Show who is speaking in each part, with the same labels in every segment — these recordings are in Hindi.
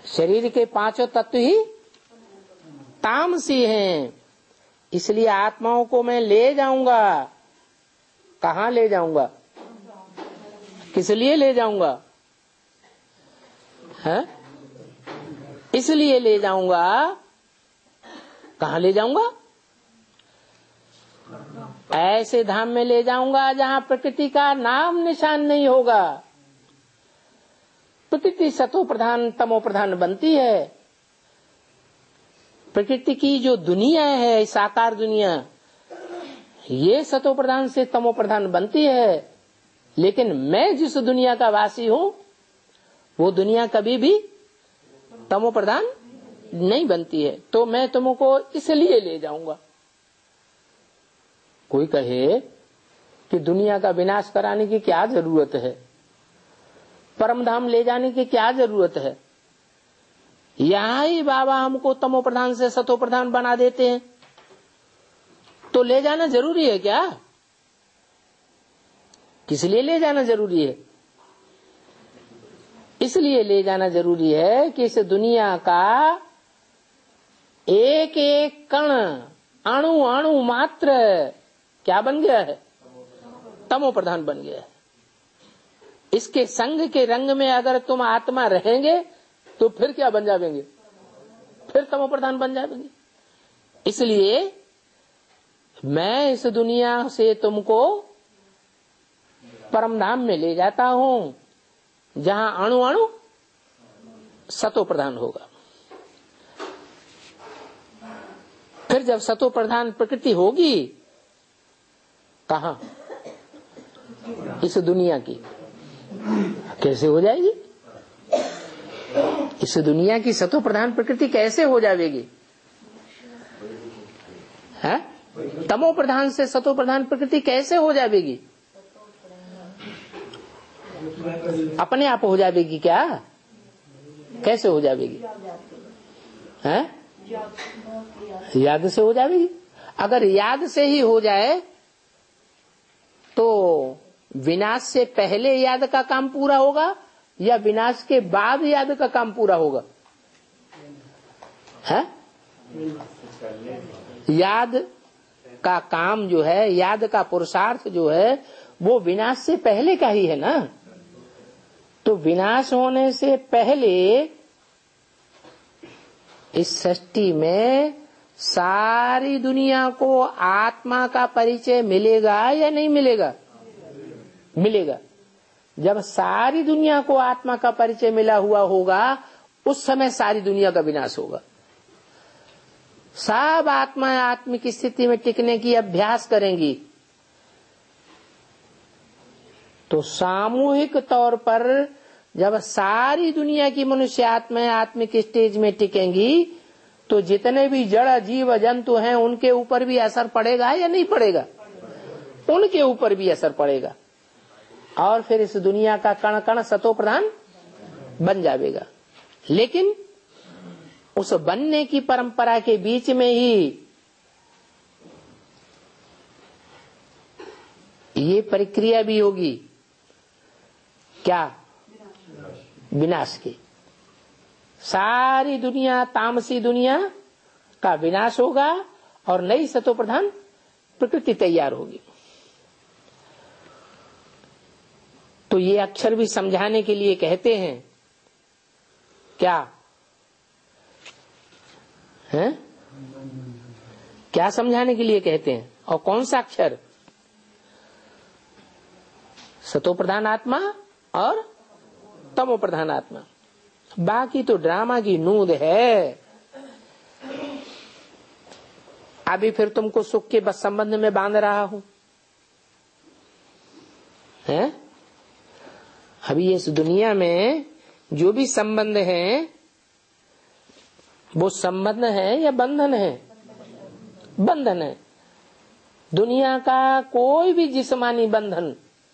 Speaker 1: शरीर के पांचों तत्व ही तामसी हैं, इसलिए आत्माओं को मैं ले जाऊंगा। कहाँ ले जाऊंगा? किस लिए ले जाऊंगा? है? इसलिए ले जाऊंगा। कहाँ ले जाऊंगा? ऐसे धाम में ले जाऊंगा जहां प्रकृति का नाम निशान नहीं होगा। प्रकृति सतो प्रधान तमो प्रधान बनती है। प्रकृति की जो दुनिया है, साकार दुनिया, ये सतो प्रधान से तमो प्रधान बनती है। लेकिन मैं जिस दुनिया का वासी हूं, वो दुनिया कभी भी तमो प्रधान नहीं बनती है। तो मैं तुमको इसलिए ले जाऊंगा। कोई कहे कि दुनिया का विनाश कराने की क्या जरूरत है, परम धाम ले जाने की क्या जरूरत है, यहां ही बाबा हमको तमो प्रधान से सतो प्रधान बना देते हैं, तो ले जाना जरूरी है क्या? किस लिए ले जाना जरूरी है? इसलिए ले जाना जरूरी है कि इस दुनिया का एक एक कण, अणु अणु मात्र क्या बन गया है? तमो प्रधान बन गया है। इसके संग के रंग में अगर तुम आत्मा रहेंगे तो फिर क्या बन जाएंगे? फिर तमो प्रधान बन जाएंगे। इसलिए मैं इस दुनिया से तुमको परम धाम में ले जाता हूं, जहां अणु अणु सतो प्रधान होगा। फिर जब सतो प्रधान प्रकृति होगी, कहां? इस दुनिया की। कैसे हो जाएगी? इस दुनिया की सतो प्रधान प्रकृति कैसे हो जाएगी? है? तमो प्रधान से सतो प्रधान प्रकृति कैसे हो जाएगी? अपने आप हो जाएगी क्या? कैसे हो जाएगी? है? याद से हो जाएगी। अगर याद से ही हो जाए तो विनाश से पहले याद का काम पूरा होगा या विनाश के बाद याद का काम पूरा होगा? है? याद का काम जो है, याद का पुरुषार्थ जो है, वो विनाश से पहले का ही है ना। तो विनाश होने से पहले इस सृष्टि में सारी दुनिया को आत्मा का परिचय मिलेगा या नहीं मिलेगा? मिलेगा। जब सारी दुनिया को आत्मा का परिचय मिला हुआ होगा, उस समय सारी दुनिया का विनाश होगा। सब आत्मा आत्मिक स्थिति में टिकने की अभ्यास करेंगी तो सामूहिक तौर पर जब सारी दुनिया की मनुष्य आत्मा आत्मिक स्टेज में टिकेंगी तो जितने भी जड़ जीव जंतु हैं उनके ऊपर भी असर पड़ेगा या नहीं पड़ेगा? उनके ऊपर भी असर पड़ेगा और फिर इस दुनिया का कण कण सतो प्रधान बन जाएगा। लेकिन उस बनने की परंपरा के बीच में ही ये प्रक्रिया भी होगी, क्या? विनाश की। सारी दुनिया, तामसी दुनिया का विनाश होगा और नई सतो प्रधान प्रकृति तैयार होगी। तो ये अक्षर भी समझाने के लिए कहते हैं, क्या है? क्या समझाने के लिए कहते हैं? और कौन सा अक्षर? सतो प्रधान आत्मा और तमो प्रधान आत्मा। बाकी तो ड्रामा की नूंद है। अभी फिर तुमको सुख के बस संबंध में बांध रहा हूं, है? अभी इस दुनिया में जो भी संबंध है वो संबंध है या बंधन है? बंधन है। दुनिया का कोई भी जिस्मानी बंधन,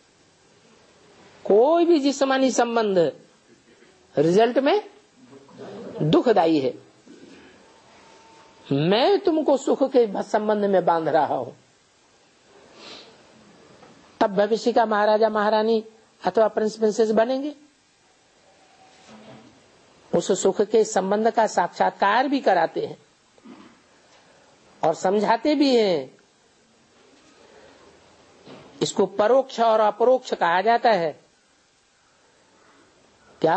Speaker 1: कोई भी जिस्मानी संबंध रिजल्ट में दुखदायी है। मैं तुमको सुख के संबंध में बांध रहा हूं, तब भविष्य का महाराजा महारानी अथवा प्रिंस प्रिंसेस बनेंगे। उस सुख के संबंध का साक्षात्कार भी कराते हैं और समझाते भी हैं। इसको परोक्ष और अपरोक्ष कहा जाता है। क्या?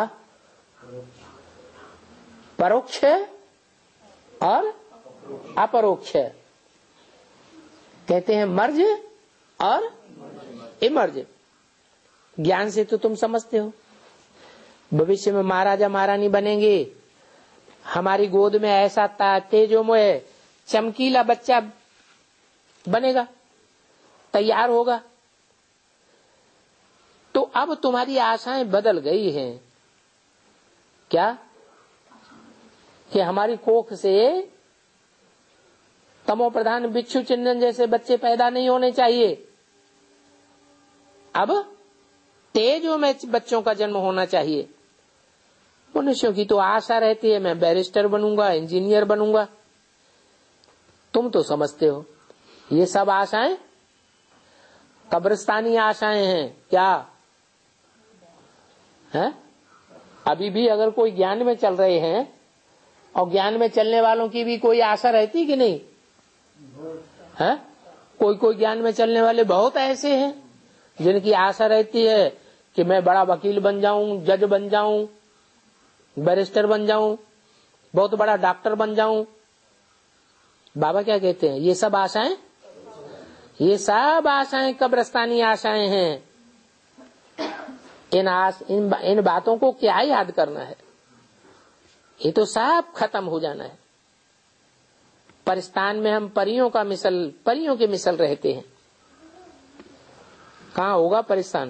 Speaker 1: परोक्ष और अपरोक्ष कहते हैं, मर्ज और इमर्ज। ज्ञान से तो तुम समझते हो भविष्य में महाराजा महारानी बनेंगे, हमारी गोद में ऐसा तेजोमय चमकीला बच्चा बनेगा, तैयार होगा। तो अब तुम्हारी आशाएं बदल गई हैं। क्या? कि हमारी कोख से तमो प्रधान बिच्छू चिंदन जैसे बच्चे पैदा नहीं होने चाहिए, अब तेजों में बच्चों का जन्म होना चाहिए। मनुष्यों की तो आशा रहती है, मैं बैरिस्टर बनूंगा, इंजीनियर बनूंगा। तुम तो समझते हो ये सब आशाएं कब्रिस्तानी आशाएं हैं। क्या है? अभी भी अगर कोई ज्ञान में चल रहे हैं, और ज्ञान में चलने वालों की भी कोई आशा रहती कि नहीं है? कोई ज्ञान में चलने वाले बहुत ऐसे हैं जिनकी आशा रहती है कि मैं बड़ा वकील बन जाऊं, जज बन जाऊं, बैरिस्टर बन जाऊं, बहुत बड़ा डॉक्टर बन जाऊं। बाबा क्या कहते हैं? ये सब आशाएं कब्रिस्तानी आशाएं हैं। इन बातों को क्या याद करना है? ये तो सब खत्म हो जाना है। परिस्तान में हम परियों के मिसल रहते हैं। कहाँ होगा परिस्तान?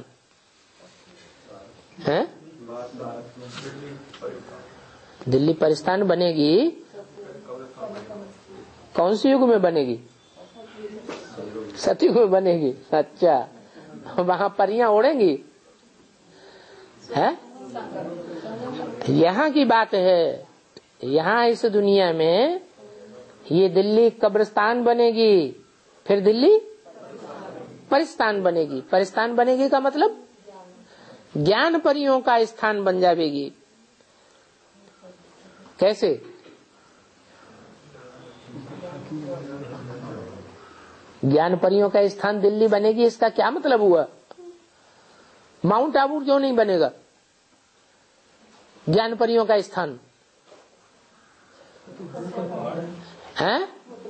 Speaker 1: है दिल्ली परिस्तान बनेगी। कौन सी युग में बनेगी? सतयुग में बनेगी। अच्छा, वहां परियां उड़ेंगी है? यहाँ की बात है। यहाँ इस दुनिया में ये दिल्ली कब्रिस्तान बनेगी, फिर दिल्ली परिस्तान बनेगी। परिस्तान बनेगी का मतलब ज्ञान परियों का स्थान बन जाएगी। कैसे? ज्ञान परियों का स्थान दिल्ली बनेगी, इसका क्या मतलब हुआ? माउंट आबू क्यों नहीं बनेगा ज्ञान परियों का स्थान? है?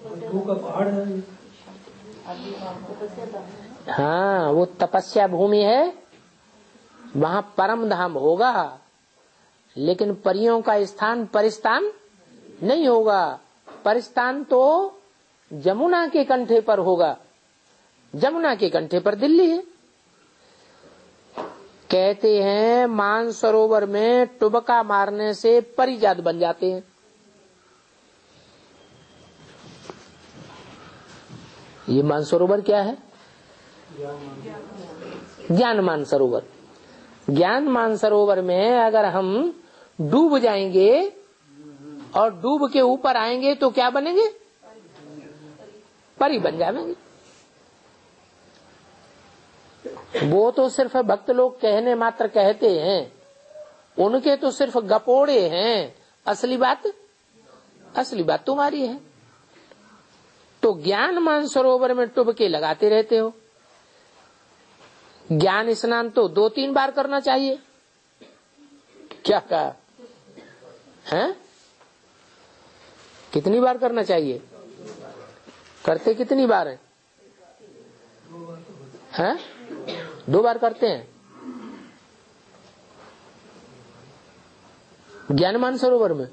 Speaker 1: हाँ, वो तपस्या भूमि है, वहां परम धाम होगा। लेकिन परियों का स्थान परिस्तान नहीं होगा। परिस्तान तो जमुना के कंठे पर होगा। जमुना के कंठे पर दिल्ली है। कहते हैं मानसरोवर में टुबका मारने से परिजात बन जाते हैं। ये मानसरोवर क्या है? ज्ञान मानसरोवर। ज्ञान मानसरोवर में अगर हम डूब जाएंगे और डूब के ऊपर आएंगे तो क्या बनेंगे? परी बन जाएंगे। वो तो सिर्फ भक्त लोग कहने मात्र कहते हैं, उनके तो सिर्फ गपोड़े हैं। असली बात तुम्हारी है। तो ज्ञान मानसरोवर में टुबके लगाते रहते हो। ज्ञान स्नान तो 2-3 बार करना चाहिए। क्या कहा है? कितनी बार करना चाहिए? करते कितनी बार है? 2 बार करते हैं ज्ञान मानसरोवर में।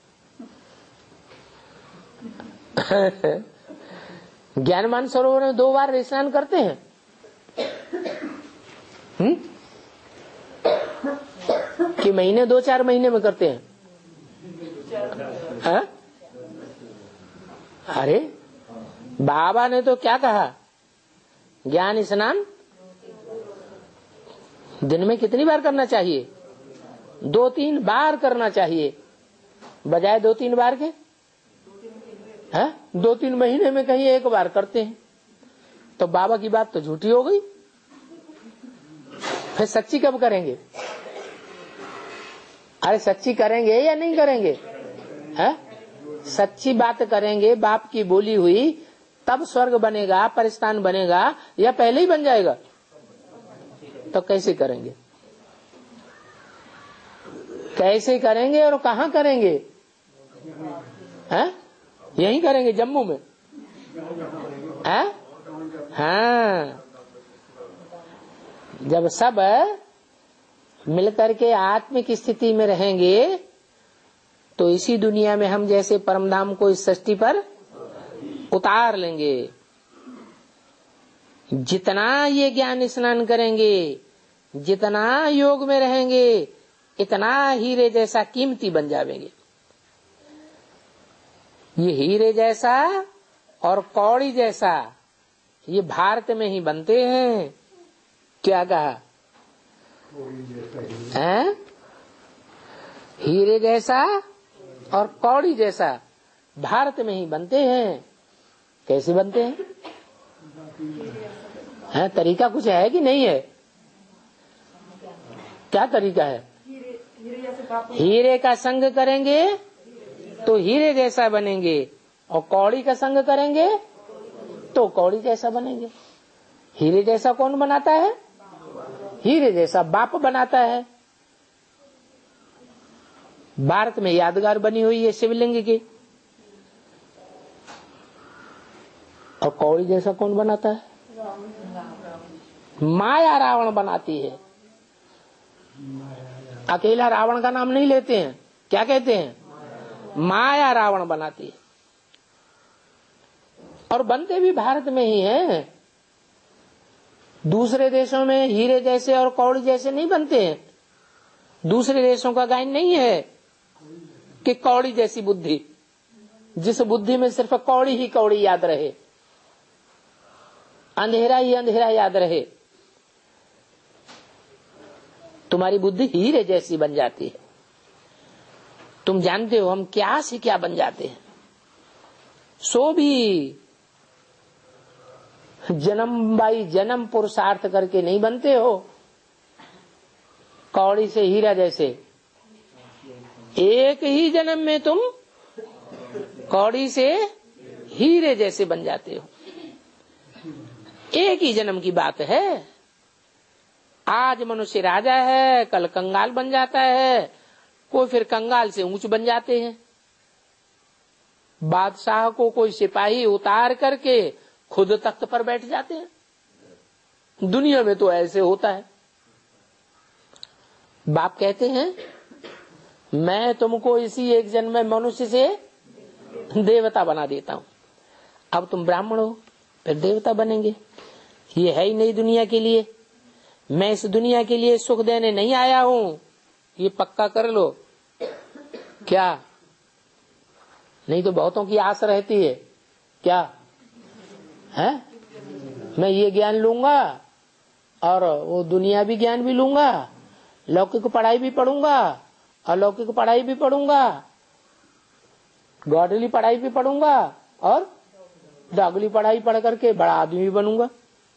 Speaker 1: ज्ञान मानसरोवर में 2 बार स्नान करते हैं। कि महीने 2-4 महीने में करते हैं? है? अरे बाबा ने तो क्या कहा? ज्ञान स्नान दिन में कितनी बार करना चाहिए? 2-3 बार करना चाहिए, बजाय 2-3 बार के। है? 2-3 महीने में कहीं 1 बार करते हैं। तो बाबा की बात तो झूठी हो गई। फिर सच्ची कब करेंगे? अरे सच्ची करेंगे या नहीं करेंगे? है सच्ची बात करेंगे, बाप की बोली हुई, तब स्वर्ग बनेगा, परिस्थान बनेगा, या पहले ही बन जाएगा? तो कैसे करेंगे? कैसे करेंगे और कहाँ करेंगे? हैं? यहीं करेंगे जम्मू में? हैं? हाँ, जब सब मिलकर के आत्मिक स्थिति में रहेंगे तो इसी दुनिया में हम जैसे परमधाम को इस सृष्टि पर उतार लेंगे। जितना ये ज्ञान स्नान करेंगे, जितना योग में रहेंगे, इतना हीरे जैसा कीमती बन जाएंगे। ये हीरे जैसा और कौड़ी जैसा ये भारत में ही बनते हैं। क्या कहा? हैं? हीरे जैसा और कौड़ी जैसा भारत में ही बनते हैं। कैसे बनते हैं? हैं? तरीका कुछ है कि नहीं है? क्या तरीका है? हीरे का संग करेंगे तो हीरे जैसा बनेंगे, और कौड़ी का संग करेंगे तो कौड़ी जैसा बनेंगे। हीरे जैसा कौन बनाता है? हीरे जैसा बाप बनाता है। भारत में यादगार बनी हुई है शिवलिंग की। और कौड़ी जैसा कौन बनाता है? माया रावण बनाती है। अकेला रावण का नाम नहीं लेते हैं, क्या कहते हैं? माया रावण बनाती है। और बनते भी भारत में ही हैं। दूसरे देशों में हीरे जैसे और कौड़ी जैसे नहीं बनते हैं। दूसरे देशों का गायन नहीं है कि कौड़ी जैसी बुद्धि, जिस बुद्धि में सिर्फ कौड़ी ही कौड़ी याद रहे, अंधेरा ही अंधेरा याद रहे। तुम्हारी बुद्धि हीरे जैसी बन जाती है। तुम जानते हो हम क्या से क्या बन जाते हैं। सो भी जन्म बाई जन्म पुरुषार्थ करके नहीं बनते हो। कौड़ी से हीरा जैसे एक ही जन्म में तुम कौड़ी से हीरे जैसे बन जाते हो। एक ही जन्म की बात है। आज मनुष्य राजा है, कल कंगाल बन जाता है, कोई फिर कंगाल से ऊंच बन जाते हैं। बादशाह को कोई सिपाही उतार करके खुद तख्त पर बैठ जाते हैं। दुनिया में तो ऐसे होता है। बाप कहते हैं मैं तुमको इसी एक जन्म में मनुष्य से देवता बना देता हूं। अब तुम ब्राह्मण हो, फिर देवता बनेंगे। ये है ही नहीं दुनिया के लिए। मैं इस दुनिया के लिए सुख देने नहीं आया हूं, ये पक्का कर लो। क्या? नहीं तो बहुतों की आस रहती है। क्या है? मैं ये ज्ञान लूंगा और वो दुनियावी ज्ञान भी लूंगा, लौकिक पढ़ाई भी पढ़ूंगा, अलौकिक पढ़ाई भी पढ़ूंगा, गॉडली पढ़ाई भी पढ़ूंगा, और डॉगली पढ़ाई पढ़ करके बड़ा आदमी भी बनूंगा।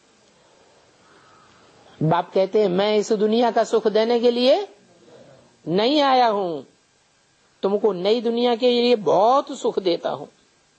Speaker 1: बाप कहते हैं मैं इस दुनिया का सुख देने के लिए नहीं आया हूं, तुमको नई दुनिया के लिए बहुत सुख देता हूं।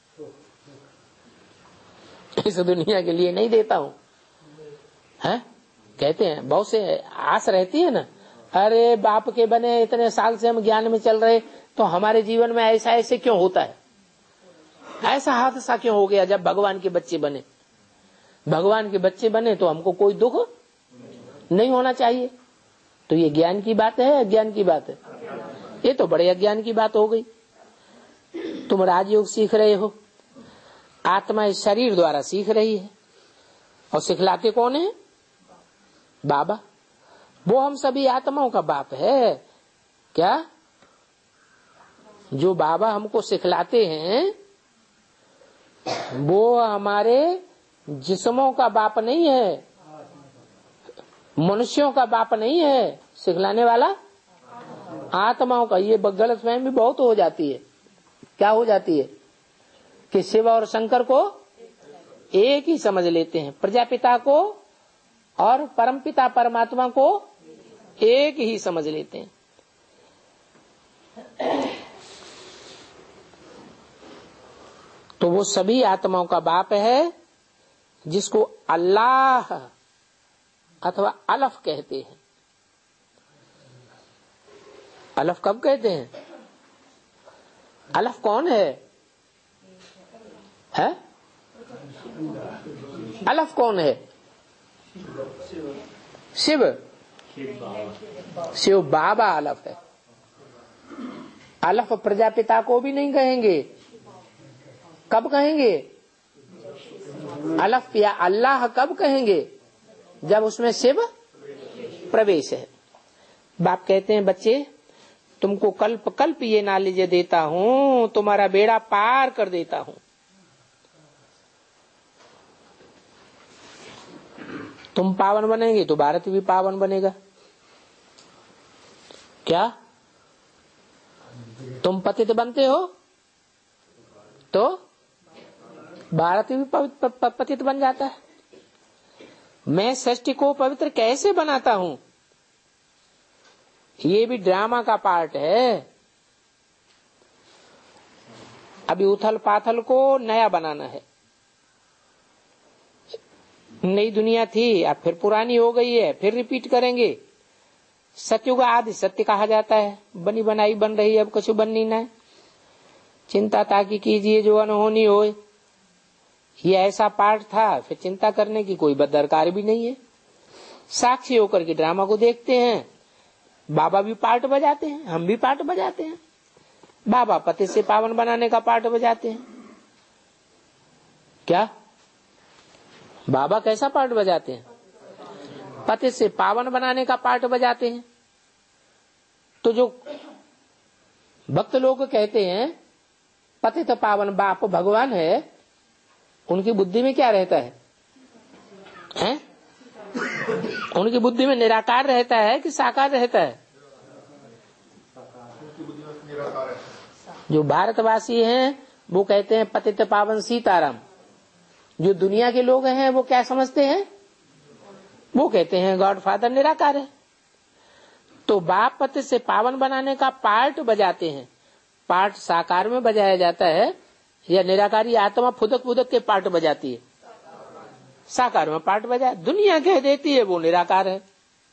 Speaker 1: इस दुनिया के लिए नहीं देता हूं। हैं? कहते हैं बहुत से आस रहती है ना, अरे बाप के बने इतने साल से हम ज्ञान में चल रहे, तो हमारे जीवन में ऐसा ऐसे क्यों होता है? ऐसा हादसा क्यों हो गया? जब भगवान के बच्चे बने, भगवान के बच्चे बने तो हमको कोई दुख नहीं होना चाहिए। तो ये ज्ञान की बात है, अज्ञान की बात है? ये तो बड़े अज्ञान की बात हो गई। तुम राजयोग सीख रहे हो, आत्मा इस शरीर द्वारा सीख रही है, और सिखलाते कौन है? बाबा। वो हम सभी आत्माओं का बाप है। क्या? जो बाबा हमको सिखलाते हैं वो हमारे जिस्मों का बाप नहीं है, मनुष्यों का बाप नहीं है। सिखलाने वाला आत्माओं का। ये गलतफहमी भी बहुत हो जाती है। क्या हो जाती है? कि शिव और शंकर को एक ही समझ लेते हैं, प्रजापिता को और परमपिता परमात्मा को एक ही समझ लेते हैं। तो वो सभी आत्माओं का बाप है, जिसको अल्लाह अथवा अलफ कहते हैं। अलफ कब कहते हैं? अलफ कौन है? अलफ कौन है? शिव। शिव बाबा अलफ है। अलफ प्रजापिता को भी नहीं कहेंगे। कब कहेंगे? अलफ या अल्लाह कब कहेंगे? जब उसमें शिव प्रवेश है। बाप कहते हैं, बच्चे तुमको कल्प कल्प ये नॉलेज देता हूं, तुम्हारा बेड़ा पार कर देता हूं। तुम पावन बनेंगे तो भारत भी पावन बनेगा। क्या तुम पतित बनते हो तो भारत भी पतित बन जाता है। मैं सृष्टि को पवित्र कैसे बनाता हूं, ये भी ड्रामा का पार्ट है। अभी उथल पाथल को नया बनाना है। नई दुनिया थी, अब फिर पुरानी हो गई है, फिर रिपीट करेंगे। सत्युग आदि सत्य कहा जाता है। बनी बनाई बन रही, अब कुछ बननी न। चिंता ताकि कीजिए जो अनहोनी होए, ये ऐसा पार्ट था। फिर चिंता करने की कोई दरकार भी नहीं है। साक्षी होकर के ड्रामा को देखते हैं। बाबा भी पार्ट बजाते हैं, हम भी पार्ट बजाते हैं। बाबा पति से पावन बनाने का पार्ट बजाते हैं। क्या बाबा कैसा पार्ट बजाते हैं? पति से पावन बनाने का पार्ट बजाते हैं। तो जो भक्त लोग कहते हैं पति तो पावन बाप भगवान है, उनकी बुद्धि में क्या रहता है? उनकी बुद्धि में निराकार रहता है कि साकार रहता है? जो भारतवासी हैं वो कहते हैं पतित पावन सीताराम। जो दुनिया के लोग हैं वो क्या समझते हैं? वो कहते हैं गॉड फादर निराकार है। तो बाप पति से पावन बनाने का पार्ट बजाते हैं। पार्ट साकार में बजाया जाता है या निराकारी आत्मा फुदक फुदक के पार्ट बजाती है? साकार में पार्ट बजा। दुनिया कह देती है वो निराकार है।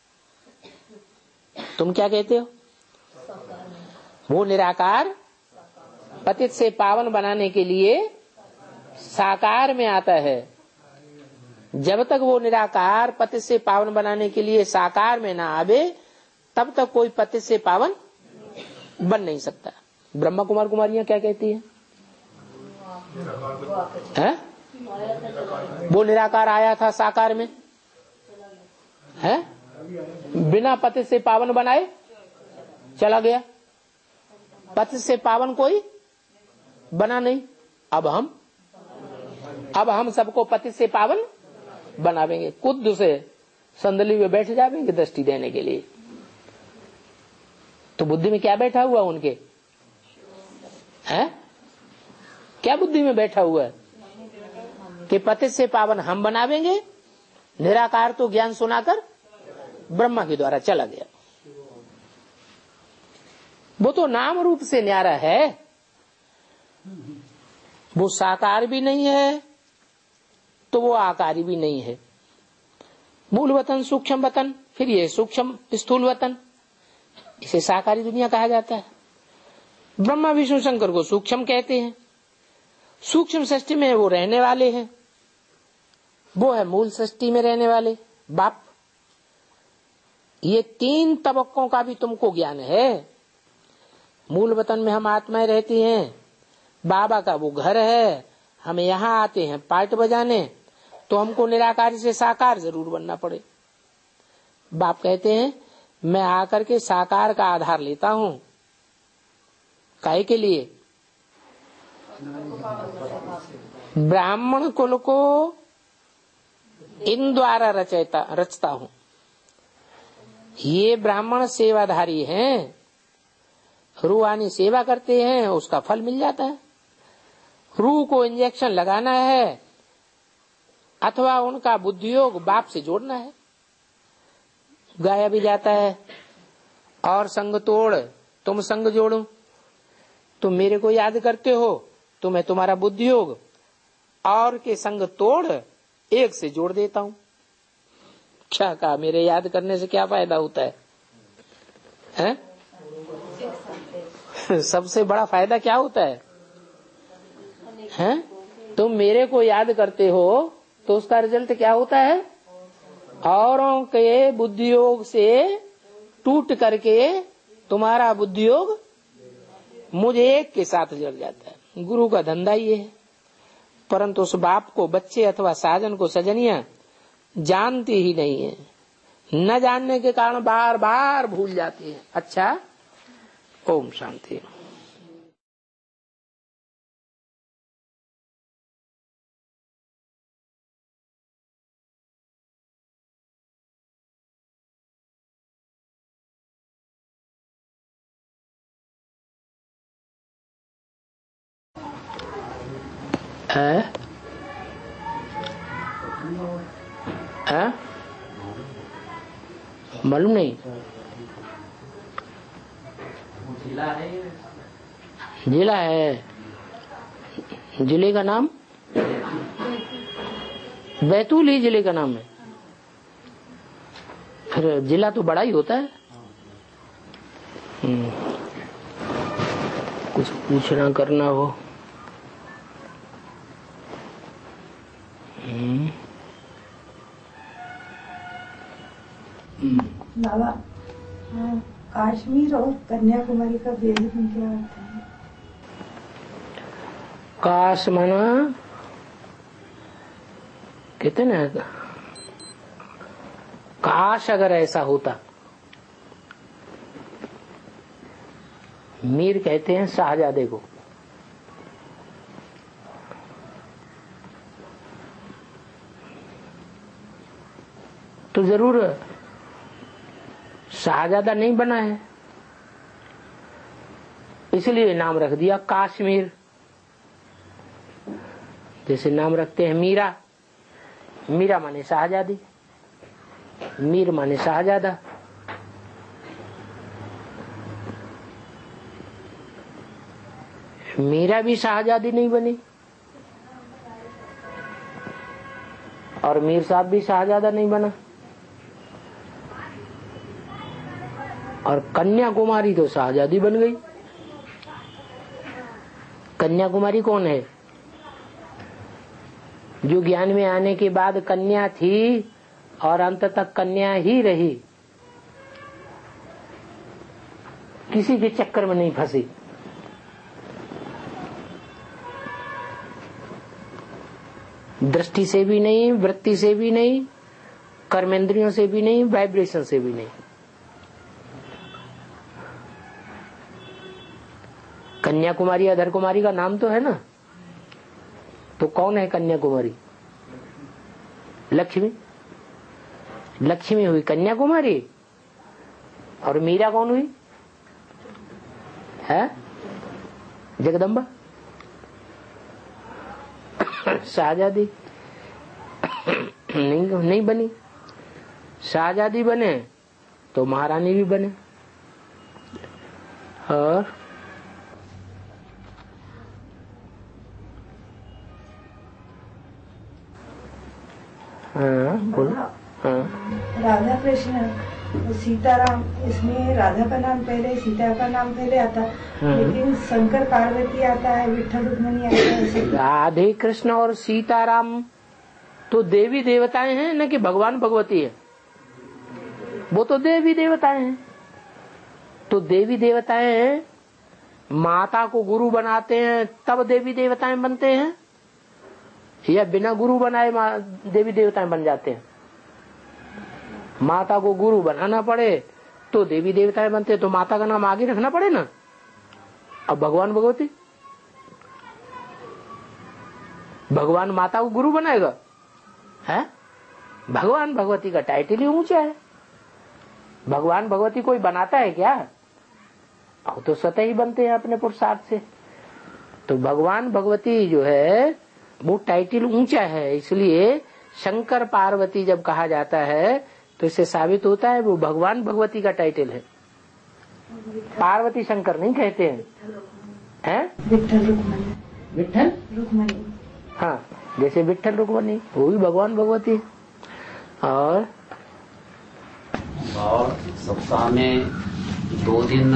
Speaker 1: तुम क्या कहते हो? वो निराकार पतित से पावन बनाने के लिए साकार में आता है। जब तक वो निराकार पतित से पावन बनाने के लिए साकार में ना आवे, तब तक कोई पतित से पावन बन नहीं सकता। ब्रह्मा कुमार कुमारियां क्या कहती हैं? वो निराकार आया था साकार में, है? बिना पतित से पावन बनाए चला गया। पतित से पावन कोई बना नहीं। अब हम सबको पतित से पावन बनावेंगे। खुद से संदली में बैठ जाएंगे दृष्टि देने के लिए। तो बुद्धि में क्या बैठा हुआ उनके? है क्या बुद्धि में बैठा हुआ है कि पतित से पावन हम बनावेंगे? निराकार तो ज्ञान सुनाकर ब्रह्मा के द्वारा चला गया। वो तो नाम रूप से न्यारा है, वो साकार भी नहीं है तो वो आकारी भी नहीं है। मूल वतन सूक्ष्म वतन, फिर ये सूक्ष्म स्थूल वतन, इसे साकारी दुनिया कहा जाता है। ब्रह्मा विष्णु शंकर को सूक्ष्म कहते हैं। सूक्ष्म सृष्टि में वो रहने वाले हैं, वो है मूल सृष्टि में रहने वाले बाप। ये तीन तबक्कों का भी तुमको ज्ञान है। मूल वतन में हम आत्माएं रहती हैं, बाबा का वो घर है, हम यहाँ आते हैं पार्ट बजाने, तो हमको निराकारी से साकार जरूर बनना पड़े। बाप कहते हैं मैं आकर के साकार का आधार लेता हूं। काहे के लिए? ब्राह्मण कुल को इन द्वारा रचता हूं। ये ब्राह्मण सेवाधारी हैं, रूहानी सेवा करते हैं, उसका फल मिल जाता है। रूह को इंजेक्शन लगाना है अथवा उनका बुद्धियोग बाप से जोड़ना है। गाया भी जाता है और संग तोड़ तुम संग जोड़ो। तुम मेरे को याद करते हो तो मैं तुम्हारा बुद्धि योग और के संग तोड़ एक से जोड़ देता हूँ। क्या कहा, मेरे याद करने से क्या फायदा होता है? सबसे बड़ा फायदा क्या होता है? तुम मेरे को याद करते हो तो उसका रिजल्ट क्या होता है? औरों के बुद्धि योग से टूट करके तुम्हारा बुद्धि योग मुझे एक के साथ जड़ जाता है। गुरु का धंधा ये है। परंतु उस बाप को बच्चे अथवा साजन को सजनिया जानती ही नहीं है। न जानने के कारण बार बार भूल जाती है। अच्छा, ओम शांति। मालूम नहीं। जिला है। जिले का नाम बैतूल ही जिले का नाम है। फिर जिला तो बड़ा ही होता है। कुछ पूछना करना हो।
Speaker 2: बाबा, कश्मीर और कन्याकुमारी का भेद में क्या होता है?
Speaker 1: काश माना कहते ना, काश अगर ऐसा होता। मीर कहते हैं शाहजादे को। तो जरूर शाहजादा नहीं बना है, इसलिए नाम रख दिया कश्मीर। जैसे नाम रखते हैं मीरा। मीरा माने शाहजादी, मीर माने शाहजादा। मीरा भी शाहजादी नहीं बनी और मीर साहब भी शाहजादा नहीं बना। और कन्याकुमारी तो शाहजादी बन गई। कन्याकुमारी कौन है? जो ज्ञान में आने के बाद कन्या थी और अंत तक कन्या ही रही, किसी के चक्कर में नहीं फंसी। दृष्टि से भी नहीं, वृत्ति से भी नहीं, कर्मेंद्रियों से भी नहीं, वाइब्रेशन से भी नहीं। कन्याकुमारी अधर कुमारी का नाम तो है ना। तो कौन है कन्याकुमारी? लक्ष्मी। लक्ष्मी हुई कन्याकुमारी और मीरा कौन हुई? है जगदम्बा, शाहजादी। नहीं बनी। शाहजादी बने तो महारानी भी बने। और बोलो।
Speaker 2: राधा कृष्ण सीताराम, इसमें राधा का नाम पहले, सीता का नाम पहले आता, लेकिन शंकर पार्वती आता है, विठ्ठल रुक्मिणी आता है।
Speaker 1: राधे कृष्ण और सीताराम तो देवी देवताएं हैं, न कि भगवान भगवती है। वो तो देवी देवताएं हैं। तो देवी देवताएं माता को गुरु बनाते हैं तब देवी देवताएं बनते हैं, या बिना गुरु बनाए देवी देवताएं बन जाते हैं? माता को गुरु बनाना पड़े तो देवी देवताएं बनते हैं। तो माता का नाम आगे रखना पड़े ना। अब भगवान भगवती, भगवान माता को गुरु बनाएगा? है भगवान भगवती का टाइटल ही ऊंचा है। भगवान भगवती कोई बनाता है क्या? अब तो स्वतः ही बनते हैं अपने पुरुषार्थ से। तो भगवान भगवती जो है वो टाइटल ऊंचा है, इसलिए शंकर पार्वती जब कहा जाता है तो इससे साबित होता है वो भगवान भगवती का टाइटल है। पार्वती शंकर नहीं कहते हैं। विठ्ठल
Speaker 2: रुक्मणी।
Speaker 1: हाँ, जैसे विठ्ठल रुक्मणी वो भी भगवान भगवती। और
Speaker 3: सप्ताह में 2 दिन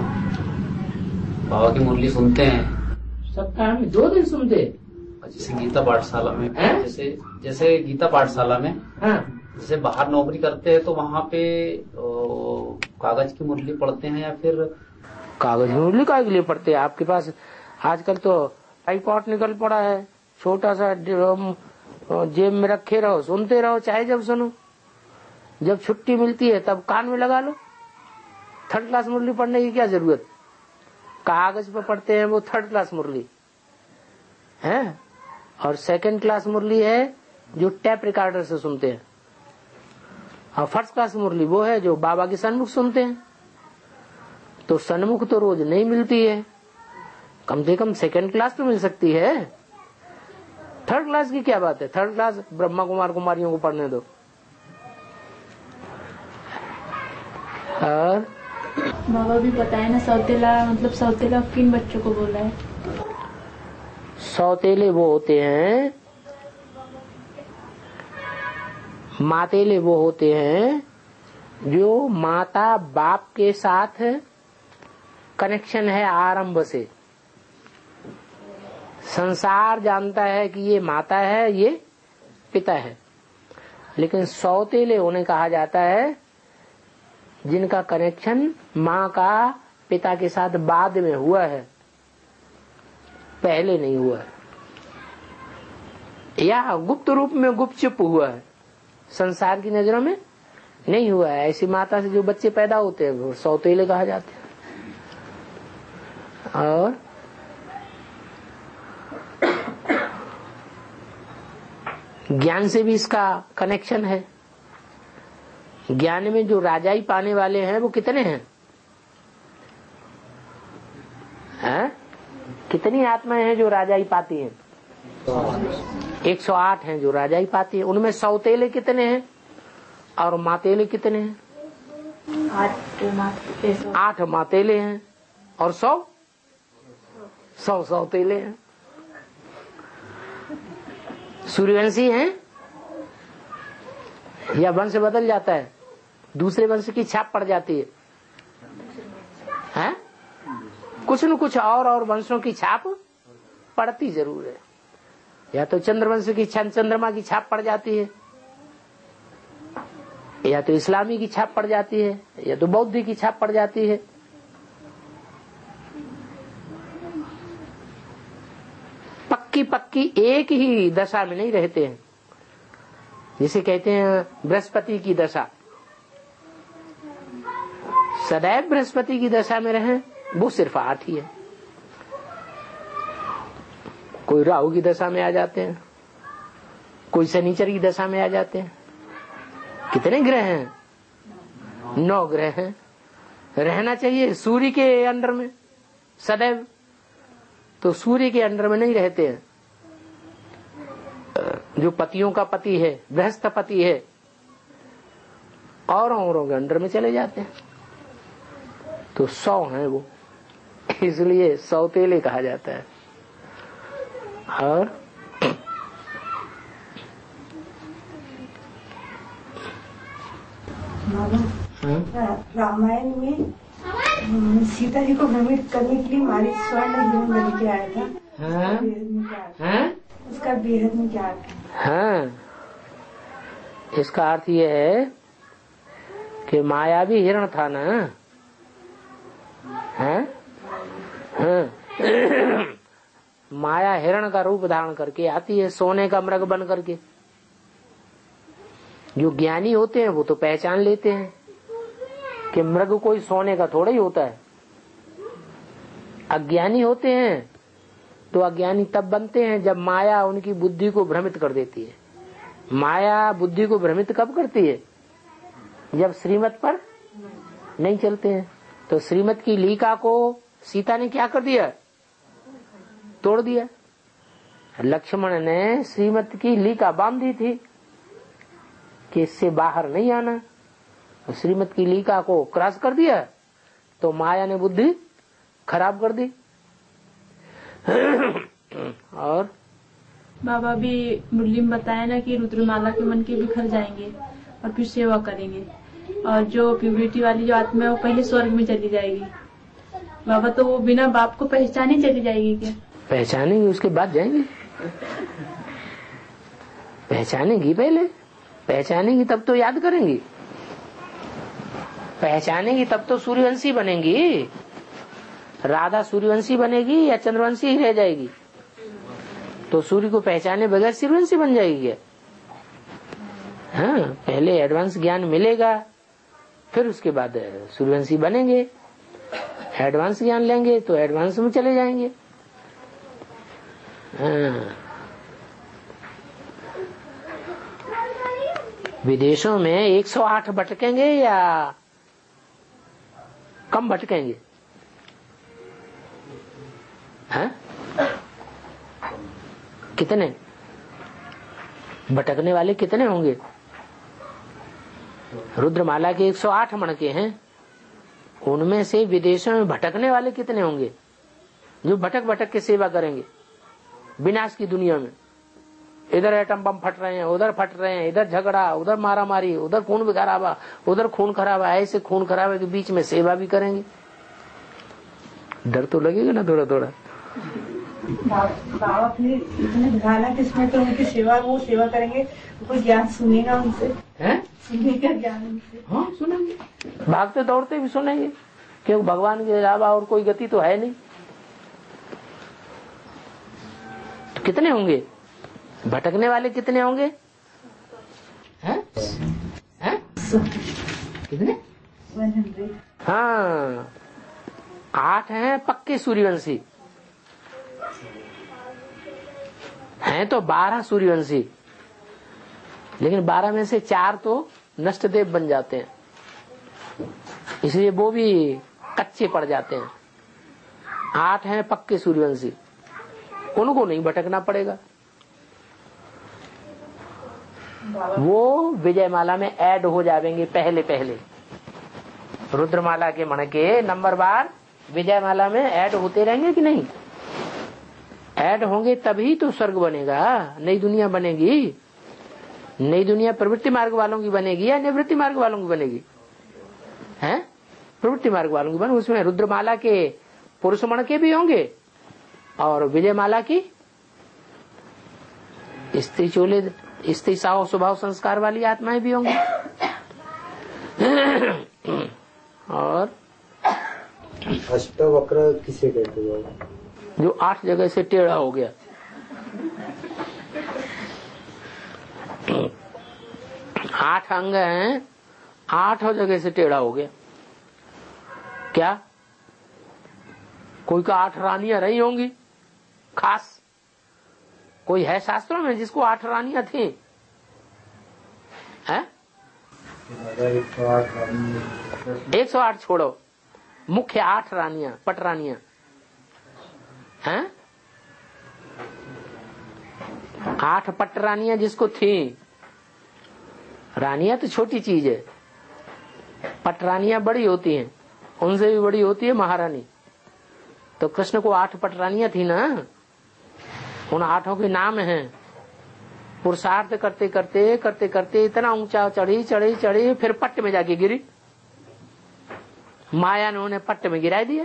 Speaker 3: बाबा की मुरली सुनते हैं।
Speaker 1: सप्ताह में 2 दिन सुनते?
Speaker 3: जैसे गीता पाठशाला में
Speaker 1: है?
Speaker 3: जैसे गीता पाठशाला में,
Speaker 1: हाँ,
Speaker 3: जैसे बाहर नौकरी करते हैं तो वहाँ पे कागज की मुरली पढ़ते हैं या फिर
Speaker 1: कागज की मुरली काहे के लिए पढ़ते हैं? आपके पास आजकल तो आईपॉड निकल पड़ा है, छोटा सा जेब में रखे रहो, सुनते रहो, चाहे जब सुनो। जब छुट्टी मिलती है तब कान में लगा लो। 3rd क्लास मुरली पढ़ने की क्या जरूरत? कागज पे पढ़ते हैं वो 3rd क्लास मुरली है, और 2nd क्लास मुरली है जो टेप रिकॉर्डर से सुनते हैं, और 1st क्लास मुरली वो है जो बाबा के सन्मुख सुनते हैं। तो सन्मुख तो रोज नहीं मिलती है, कम से कम 2nd क्लास तो मिल सकती है। 3rd क्लास की क्या बात है? 3rd क्लास ब्रह्मा कुमार कुमारियों को पढ़ने दो। और
Speaker 4: बाबा भी बताए ना, सौतेला मतलब सौतेला किन बच्चों को बोला है?
Speaker 1: सौतेले वो होते हैं, मातेले वो होते हैं जो माता बाप के साथ कनेक्शन है आरंभ से। संसार जानता है कि ये माता है, ये पिता है, लेकिन सौतेले उन्हें कहा जाता है जिनका कनेक्शन माँ का पिता के साथ बाद में हुआ है, पहले नहीं हुआ है, या गुप्त रूप में गुपचुप हुआ है, संसार की नजरों में नहीं हुआ है। ऐसी माता से जो बच्चे पैदा होते हैं वो सौतेले कहा जाते हैं। और ज्ञान से भी इसका कनेक्शन है। ज्ञान में जो राजाई पाने वाले हैं वो कितने हैं? कितनी आत्माएं हैं जो राजाई पाती हैं? 108 हैं जो राजाई पाती है। उनमें सौतेले कितने हैं और मातेले कितने हैं? 8 मातेले हैं और 100 सौतेले हैं। सूर्यवंशी हैं या वंश बदल जाता है, दूसरे वंश की छाप पड़ जाती है, हैं? कुछ न कुछ और वंशों की छाप पड़ती जरूर है। या तो चंद्रवंश की चंद्रमा की छाप पड़ जाती है, या तो इस्लामी की छाप पड़ जाती है, या तो बौद्ध की छाप पड़ जाती है। पक्की एक ही दशा में नहीं रहते हैं, जिसे कहते हैं बृहस्पति की दशा। सदैव बृहस्पति की दशा में रहे वो सिर्फ 8 ही है। कोई राहु की दशा में आ जाते हैं, कोई शनिचर की दशा में आ जाते हैं। कितने ग्रह हैं? 9 ग्रह हैं। रहना चाहिए सूर्य के अंडर में सदैव, तो सूर्य के अंडर में नहीं रहते हैं। जो पतियों का पति है, बृहस्पति है, औरों के अंडर में चले जाते हैं। तो 100 हैं वो, इसलिए सौतेले कहा जाता है। और
Speaker 2: रामायण में सीता जी को भ्रमित करने के लिए मारी स्वर्ण हिरण बन के आया था। उसका बेहद में क्या अर्थ है?
Speaker 1: हाँ, इसका अर्थ ये है कि माया भी हिरण था ना। हाँ? माया हिरण का रूप धारण करके आती है, सोने का मृग बन करके। जो ज्ञानी होते हैं वो तो पहचान लेते हैं कि मृग कोई सोने का थोड़ा ही होता है। अज्ञानी होते हैं तो अज्ञानी तब बनते हैं जब माया उनकी बुद्धि को भ्रमित कर देती है। माया बुद्धि को भ्रमित कब करती है? जब श्रीमत पर नहीं चलते हैं। तो श्रीमत की लीका को सीता ने क्या कर दिया? तोड़ दिया। लक्ष्मण ने श्रीमत की लीका बांध दी थी कि इससे बाहर नहीं आना, श्रीमत की लीका को क्रॉस कर दिया तो माया ने बुद्धि खराब कर दी। और
Speaker 4: बाबा भी मुरली में बताया ना कि रुद्रमाला के मन के भी घर जाएंगे और फिर सेवा करेंगे, और जो प्यूरिटी वाली जो आत्मा है वो पहले स्वर्ग में चली जाएगी। बाबा तो वो बिना बाप को पहचाने चली जाएगी क्या?
Speaker 1: पहचानेंगी उसके बाद जाएंगे। पहचानेंगी, पहले पहचानेंगी तब तो याद करेंगी। पहचानेंगी तब तो सूर्यवंशी बनेंगी। राधा सूर्यवंशी बनेगी या चंद्रवंशी ही रह जाएगी? तो सूर्य को पहचाने बगैर सूर्यवंशी बन जाएगी क्या? हाँ, पहले एडवांस ज्ञान मिलेगा, फिर उसके बाद सूर्यवंशी बनेंगे। एडवांस ज्ञान लेंगे तो एडवांस में चले जाएंगे। हाँ। विदेशों में 108 भटकेंगे या कम भटकेंगे? हाँ? कितने भटकने वाले कितने होंगे? रुद्रमाला के 108 मणके हैं, उनमें से विदेशों में भटकने वाले कितने होंगे जो भटक भटक के सेवा करेंगे विनाश की दुनिया में? इधर एटम बम फट रहे हैं, उधर फट रहे हैं, इधर झगड़ा, उधर मारा मारी, उधर खून खराबा, उधर खून खराबा, ऐसे खून खराबे के बीच में सेवा भी करेंगे। डर तो लगेगा ना थोड़ा थोड़ा।
Speaker 2: बाबा फिर इतने ध्यान किसमें तो उनकी सेवा, वो सेवा करेंगे, कोई ज्ञान सुनेगा उनसे? हैं? सुनेगा ज्ञान उनसे? हाँ सुनेंगे,
Speaker 1: भागते दौड़ते भी सुनेंगे, क्योंकि भगवान के अलावा और कोई गति तो है नहीं। तो कितने होंगे भटकने वाले? कितने होंगे? हैं? हैं? कितने?
Speaker 2: 100।
Speaker 1: हाँ, 8 हैं पक्के सूर्यवंशी, हैं तो 12 सूर्यवंशी, लेकिन 12 में से 4 तो नष्टदेव बन जाते हैं, इसलिए वो भी कच्चे पड़ जाते हैं। 8 हैं पक्के सूर्यवंशी, उनको नहीं भटकना पड़ेगा। वो विजयमाला में ऐड हो जाएंगे पहले पहले। रुद्रमाला के मणके नंबरवार विजयमाला में ऐड होते रहेंगे कि नहीं? ऐड होंगे तभी तो स्वर्ग बनेगा, नई दुनिया बनेगी। नई दुनिया प्रवृत्ति मार्ग वालों की बनेगी या निवृत्ति मार्ग वालों की बनेगी? हैं? प्रवृत्ति मार्ग वालों की बने। उसमें रुद्रमाला के पुरुष मणके भी होंगे और विजयमाला की स्त्री चोले, स्त्री साव स्वभाव संस्कार वाली आत्माएं भी होंगी। और
Speaker 5: अष्टवक्र किसे कहते हैं?
Speaker 1: जो 8 जगह से टेढ़ा हो गया। 8 अंग हैं, 8 जगह से टेढ़ा हो गया। क्या कोई का 8 रानियां रही होंगी खास? कोई है शास्त्रों में जिसको 8 रानियां थी? है? 108 छोड़ो, मुख्य 8 रानियां, पट रानियां हैं। 8 पट रानियां जिसको थी। रानियां तो छोटी चीज है, पट रानियां बड़ी होती हैं, उनसे भी बड़ी होती है महारानी। तो कृष्ण को 8 पट रानियां थी ना, उन 8 के नाम हैं। पुरुषार्थ करते करते करते करते इतना ऊंचा चढ़ी चढ़ी चढ़ी, फिर पट्ट में जाके गिरी। माया ने उन्हें पट्ट में गिरा दिया।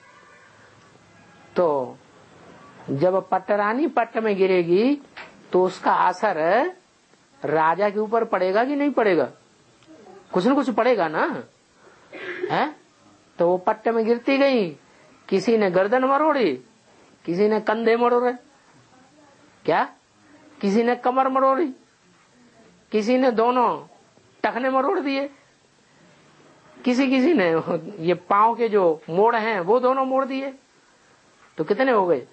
Speaker 1: तो जब पट्टरानी पट्ट में गिरेगी तो उसका असर राजा के ऊपर पड़ेगा कि नहीं पड़ेगा? कुछ न कुछ पड़ेगा ना, है? तो वो पट्ट में गिरती गई, किसी ने गर्दन मरोड़ी, किसी ने कंधे मरोड़े, क्या किसी ने कमर मरोड़ी, किसी ने दोनों टखने मरोड़ दिए, किसी ने ये पांव के जो मोड़ हैं वो दोनों मोड़ दिए। तो कितने हो गए?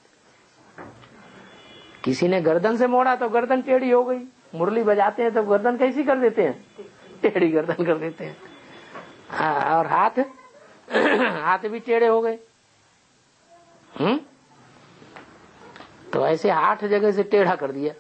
Speaker 1: किसी ने गर्दन से मोड़ा तो गर्दन टेढ़ी हो गई। मुरली बजाते हैं तो गर्दन कैसी कर देते हैं? टेढ़ी गर्दन कर देते हैं। और हाथ हाथ भी टेढ़े हो गए। तो ऐसे 8 जगह से टेढ़ा कर दिया।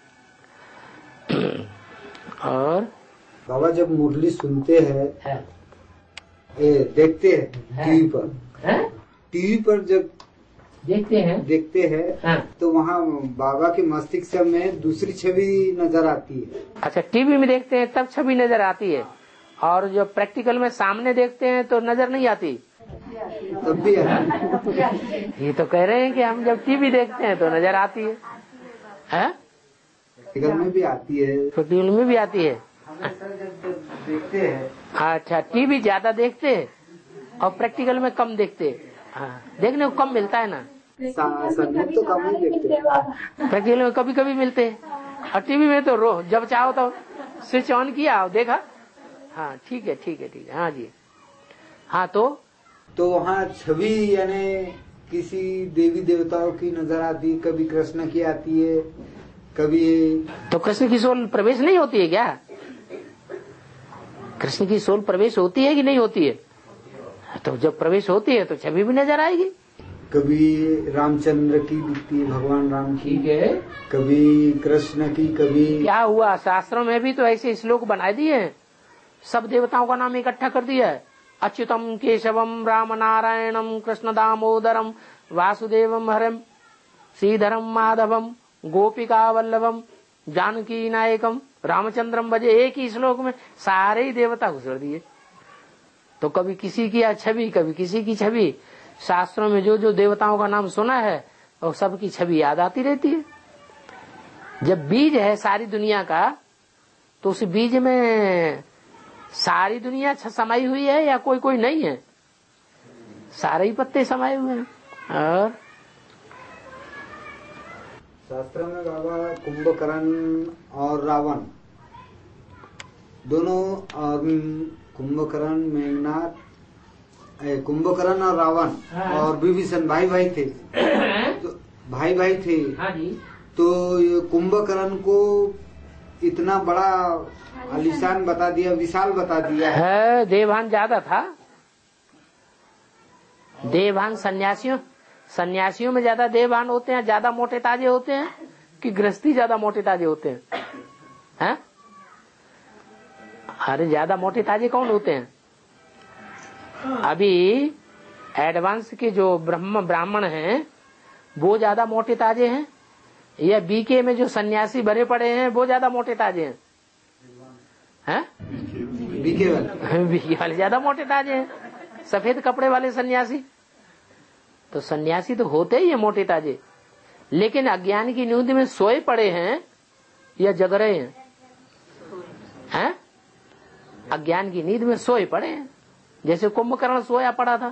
Speaker 1: और
Speaker 5: बाबा जब मुरली सुनते हैं, देखते हैं टीवी पर, टीवी पर जब
Speaker 1: देखते हैं हाँ।
Speaker 5: तो वहाँ बाबा के मस्तिष्क में दूसरी छवि नजर आती है।
Speaker 1: अच्छा, टीवी में देखते हैं तब छवि नजर आती है, और जो प्रैक्टिकल में सामने देखते हैं तो नजर नहीं आती।
Speaker 5: तब भी आती।
Speaker 1: ये तो कह रहे हैं कि हम जब टीवी देखते हैं तो नजर आती है,
Speaker 5: प्रैक्टिकल में भी आती है।
Speaker 1: प्रैक्टिकल में भी आती है।
Speaker 5: जब देखते हैं,
Speaker 1: अच्छा, टीवी ज्यादा देखते हैं और प्रैक्टिकल में कम देखते हैं। हाँ, देखने को कम मिलता है ना,
Speaker 5: सन्मुख तो कम ही देखते हैं।
Speaker 1: प्रैक्टिकल में कभी कभी मिलते हैं, और टीवी में तो रोज जब चाहो तो स्विच ऑन किया और देखा। हाँ ठीक है ठीक है ठीक है। हाँ जी। हाँ तो
Speaker 5: वहाँ छवि यानी किसी देवी देवताओं की नजर आती है, कभी कृष्ण की आती है, कभी
Speaker 1: तो कृष्ण की सोल प्रवेश नहीं होती है क्या? कृष्ण की सोल प्रवेश होती है कि नहीं होती है? तो जब प्रवेश होती है तो छवि भी नजर आएगी।
Speaker 5: कभी रामचंद्र की दिखती है, भगवान राम की,
Speaker 1: ठीक है,
Speaker 5: कभी कृष्ण की, कभी
Speaker 1: क्या हुआ, शास्त्रों में भी तो ऐसे श्लोक बनाए दिए हैं, सब देवताओं का नाम इकट्ठा कर दिया है। अच्युतम केशवम राम नारायणम कृष्ण दामोदरम वासुदेवम हरम श्रीधरम माधवम गोपिका वल्लभम जानकी नायकम रामचंद्रम भजे। एक ही श्लोक में सारे ही देवता घुसड़ दिए। तो कभी किसी की छवि, कभी किसी की छवि। शास्त्रों में जो जो देवताओं का नाम सुना है और सबकी छवि याद आती रहती है। जब बीज है सारी दुनिया का, तो उस बीज में सारी दुनिया समाई हुई है या कोई कोई नहीं है? सारे ही पत्ते समाये हुए हैं। और
Speaker 5: शास्त्र में बाबा कुंभकर्ण और रावण दोनों, कुंभकर्ण मेघनाथ, कुंभकर्ण और रावण और विभीषण भाई भाई थे। तो भाई भाई थे।
Speaker 1: हाँ जी।
Speaker 5: तो ये कुंभकर्ण को इतना बड़ा आलिशान बता दिया, विशाल बता दिया
Speaker 1: है। देवभान ज्यादा था। देवभान सन्यासियों में ज्यादा देवभान होते हैं, ज्यादा मोटे ताजे होते हैं, कि गृहस्थी ज्यादा मोटे ताजे होते हैं? अरे ज्यादा मोटे ताजे कौन होते हैं? अभी एडवांस के जो ब्राह्मण हैं वो ज्यादा मोटे ताजे हैं, या बीके में जो सन्यासी भरे पड़े हैं वो ज्यादा मोटे ताजे हैं? बीके वाले ज्यादा मोटे ताजे हैं, सफेद कपड़े वाले सन्यासी। तो सन्यासी तो होते ही है मोटे ताजे, लेकिन अज्ञान की नींद में सोए पड़े हैं या जग रहे हैं? अज्ञान की नींद में सोए पड़े हैं, जैसे कुंभकर्ण सोया पड़ा था।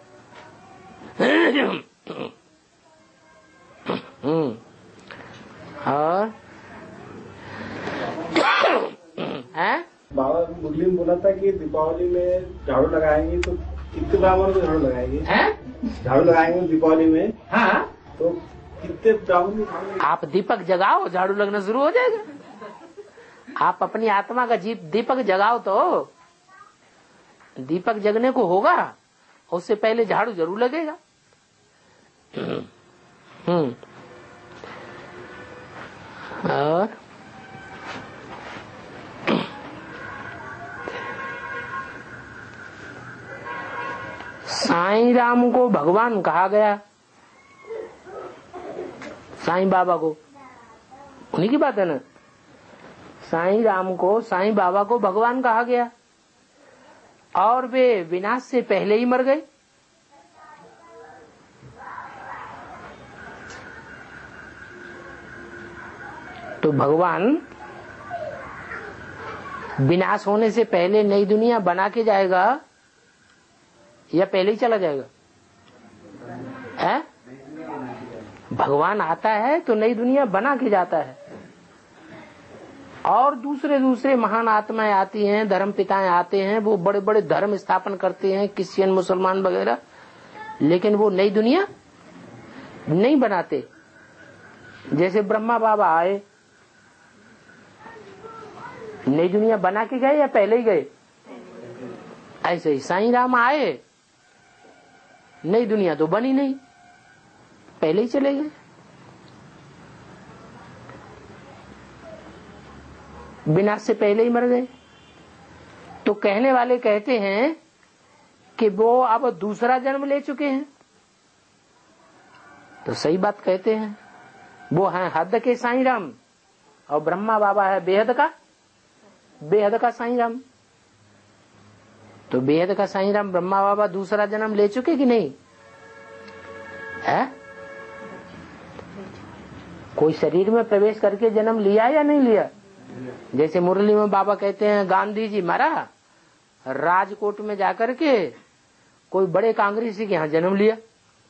Speaker 1: और
Speaker 6: बाबा मुरली में बोला था कि दीपावली में झाड़ू लगाएंगे तो कितने ब्राह्मण को झाड़ू लगाएंगे? झाड़ू लगाएंगे दीपावली में।
Speaker 1: हाँ,
Speaker 6: तो कितने ब्राह्मण?
Speaker 1: आप दीपक जगाओ, झाड़ू लगना शुरू हो जाएगा। आप अपनी आत्मा का दीपक जगाओ तो दीपक जगने को होगा, उससे पहले झाड़ू जरूर लगेगा। और साईं राम को भगवान कहा गया, साईं बाबा को, उन्हीं की बात है ना। साईं राम को, साईं बाबा को भगवान कहा गया, और वे विनाश से पहले ही मर गए। तो भगवान विनाश होने से पहले नई दुनिया बना के जाएगा या पहले ही चला जाएगा? है? भगवान आता है तो नई दुनिया बना के जाता है, और दूसरे महान आत्माएं आती हैं, धर्म पिताएं आते हैं, वो बड़े बड़े धर्म स्थापन करते हैं, क्रिश्चियन मुसलमान वगैरह, लेकिन वो नई दुनिया नहीं बनाते। जैसे ब्रह्मा बाबा आए, नई दुनिया बना के गए या पहले ही गए? ऐसे ही साईं राम आए, नई दुनिया तो बनी नहीं, पहले ही चले गए। विनाश से पहले ही मर गए। तो कहने वाले कहते हैं कि वो अब दूसरा जन्म ले चुके हैं। तो सही बात कहते हैं। वो है हद के साईं राम और ब्रह्मा बाबा है बेहद का साईं राम। तो बेहद का साईं राम ब्रह्मा बाबा दूसरा जन्म ले चुके कि नहीं है? कोई शरीर में प्रवेश करके जन्म लिया या नहीं लिया? जैसे मुरली में बाबा कहते हैं गांधी जी मारा राजकोट में जाकर के कोई बड़े कांग्रेसी के यहाँ जन्म लिया।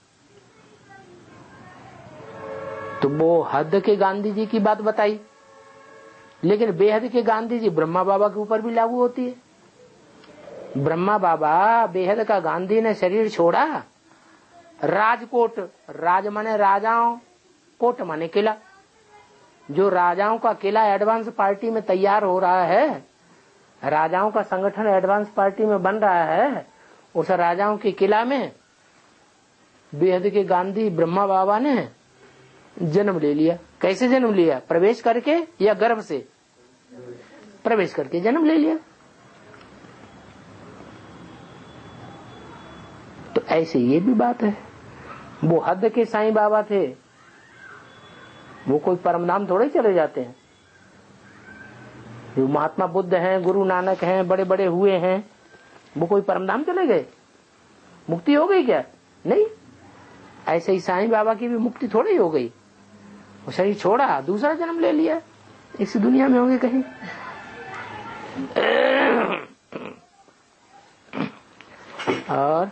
Speaker 1: तो वो हद के गांधी जी की बात बताई, लेकिन बेहद के गांधी जी ब्रह्मा बाबा के ऊपर भी लागू होती है। ब्रह्मा बाबा बेहद का गांधी ने शरीर छोड़ा, राजकोट, राज माने राजाओं, कोट माने किला, जो राजाओं का किला एडवांस पार्टी में तैयार हो रहा है, राजाओं का संगठन एडवांस पार्टी में बन रहा है, उस राजाओं के किला में बेहद के गांधी ब्रह्मा बाबा ने जन्म ले लिया। कैसे जन्म लिया? प्रवेश करके या गर्भ से? प्रवेश करके जन्म ले लिया। तो ऐसे ये भी बात है। वो हद के साईं बाबा थे, वो कोई परमधाम थोड़े चले जाते हैं। जो महात्मा बुद्ध हैं, गुरु नानक हैं, बड़े बड़े हुए हैं, वो कोई परमधाम चले गए? मुक्ति हो गई क्या? नहीं। ऐसे ही साईं बाबा की भी मुक्ति थोड़ी हो गई। वो शरीर छोड़ा, दूसरा जन्म ले लिया। इसी दुनिया में होंगे कहीं। और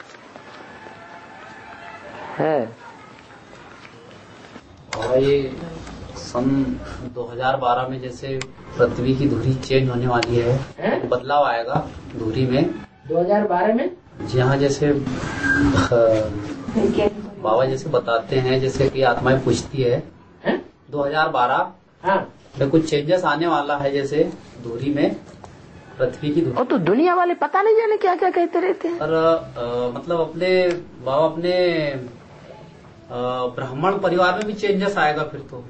Speaker 1: है
Speaker 3: और ये सन 2012 में जैसे पृथ्वी की धुरी चेंज होने वाली है, बदलाव आएगा धुरी में
Speaker 1: 2012 में।
Speaker 3: जी हाँ, जैसे बाबा जैसे बताते हैं, जैसे कि आत्माएं पूछती है 2012 में कुछ चेंजेस आने वाला है, जैसे धुरी में, पृथ्वी की धुरी।
Speaker 1: और तो दुनिया वाले पता नहीं जाने क्या क्या कहते रहते हैं।
Speaker 3: और मतलब अपने बाबा अपने ब्राह्मण परिवार में भी चेंजेस आएगा फिर तो।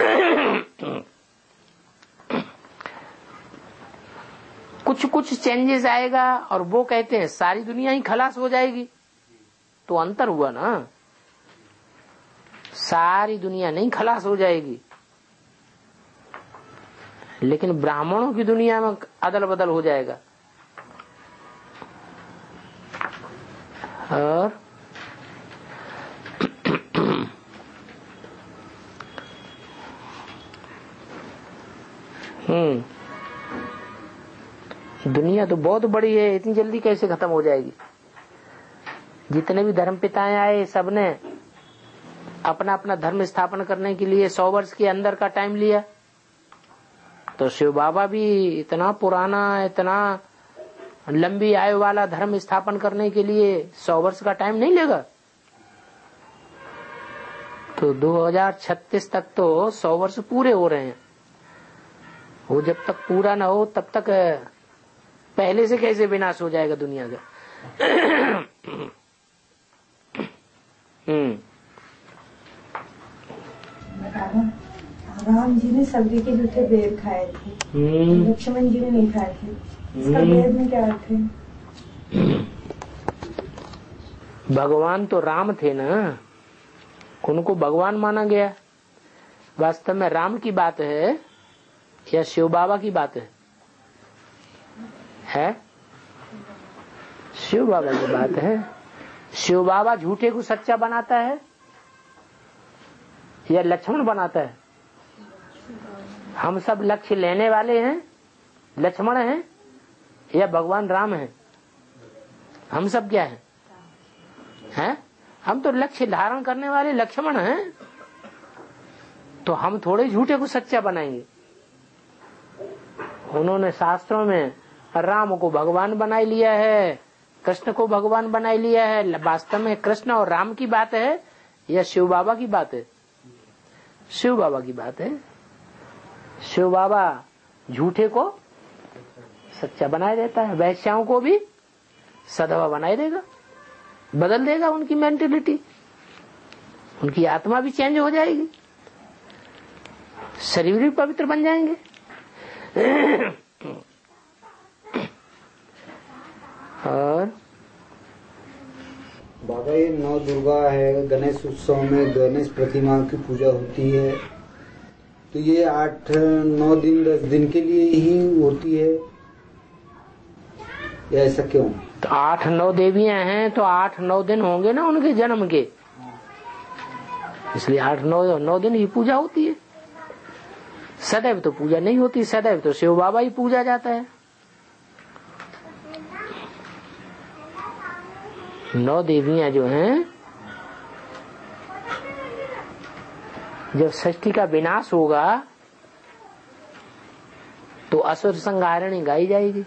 Speaker 1: कुछ चेंजेस आएगा, और वो कहते हैं सारी दुनिया ही खलास हो जाएगी। तो अंतर हुआ ना, सारी दुनिया नहीं खलास हो जाएगी, लेकिन ब्राह्मणों की दुनिया में अदल बदल हो जाएगा। और दुनिया तो बहुत बड़ी है, इतनी जल्दी कैसे खत्म हो जाएगी? जितने भी धर्म पिताएं आए, सबने अपना अपना धर्म स्थापन करने के लिए 100 वर्ष के अंदर का टाइम लिया। तो शिव बाबा भी इतना पुराना, इतना लंबी आयु वाला धर्म स्थापन करने के लिए 100 वर्ष का टाइम नहीं लेगा। तो 2036 तक तो 100 वर्ष पूरे हो रहे हैं। वो जब तक पूरा ना हो तब तक पहले से कैसे विनाश हो जाएगा दुनिया का?
Speaker 2: राम जी ने सबरी के जूठे बेर खाए थे, लक्ष्मण जी ने नहीं खाए थे। इसका वेद में क्या अर्थ है?
Speaker 1: भगवान तो राम थे ना, उनको भगवान माना गया। वास्तव में राम की बात है या शिव बाबा की बात है? शिव बाबा की बात है। शिव बाबा झूठे को सच्चा बनाता है या लक्ष्मण बनाता है? हम सब लक्ष्य लेने वाले हैं, लक्ष्मण हैं या भगवान राम हैं? हम सब क्या हैं? हैं? हम तो लक्ष्य धारण करने वाले लक्ष्मण हैं। तो हम थोड़े झूठे को सच्चा बनाएंगे। उन्होंने शास्त्रों में राम को भगवान बना लिया है, कृष्ण को भगवान बना लिया है। वास्तव में कृष्ण और राम की बात है या शिव बाबा की बात है? शिव बाबा की बात है। शिव बाबा झूठे को सच्चा बनाए देता है, वैश्याओं को भी सधवा बनाए देगा, बदल देगा उनकी मेंटेलिटी, उनकी आत्मा भी चेंज हो जाएगी, शरीर भी पवित्र बन जाएंगे। और
Speaker 5: बाबा ये 9 दुर्गा है, गणेश उत्सव में गणेश प्रतिमा की पूजा होती है, तो ये 8-9 दिन 10 दिन के लिए ही होती है या ऐसा क्यों?
Speaker 1: तो 8-9 देवियां हैं तो 8-9 दिन होंगे ना उनके जन्म के, इसलिए 8-9 दिन ही पूजा होती है। सदैव तो पूजा नहीं होती, सदैव तो शिव बाबा ही पूजा जाता है। 9 देवियां जो हैं, जब षष्ठी का विनाश होगा तो असुर संहारिणी गाई जाएगी।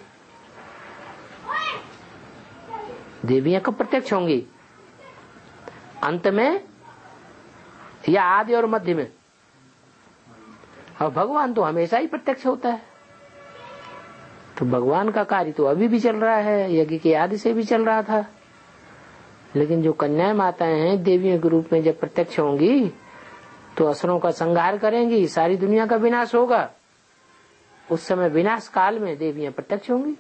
Speaker 1: देवियां कब प्रत्यक्ष होंगी? अंत में या आदि और मध्य में? और भगवान तो हमेशा ही प्रत्यक्ष होता है। तो भगवान का कार्य तो अभी भी चल रहा है, यज्ञ के आदि से भी चल रहा था। लेकिन जो कन्याएं माताएं हैं देवियों के रूप में जब प्रत्यक्ष होंगी तो असुरों का संहार करेंगी, सारी दुनिया का विनाश होगा। उस समय विनाश काल में देवियां प्रत्यक्ष होंगी।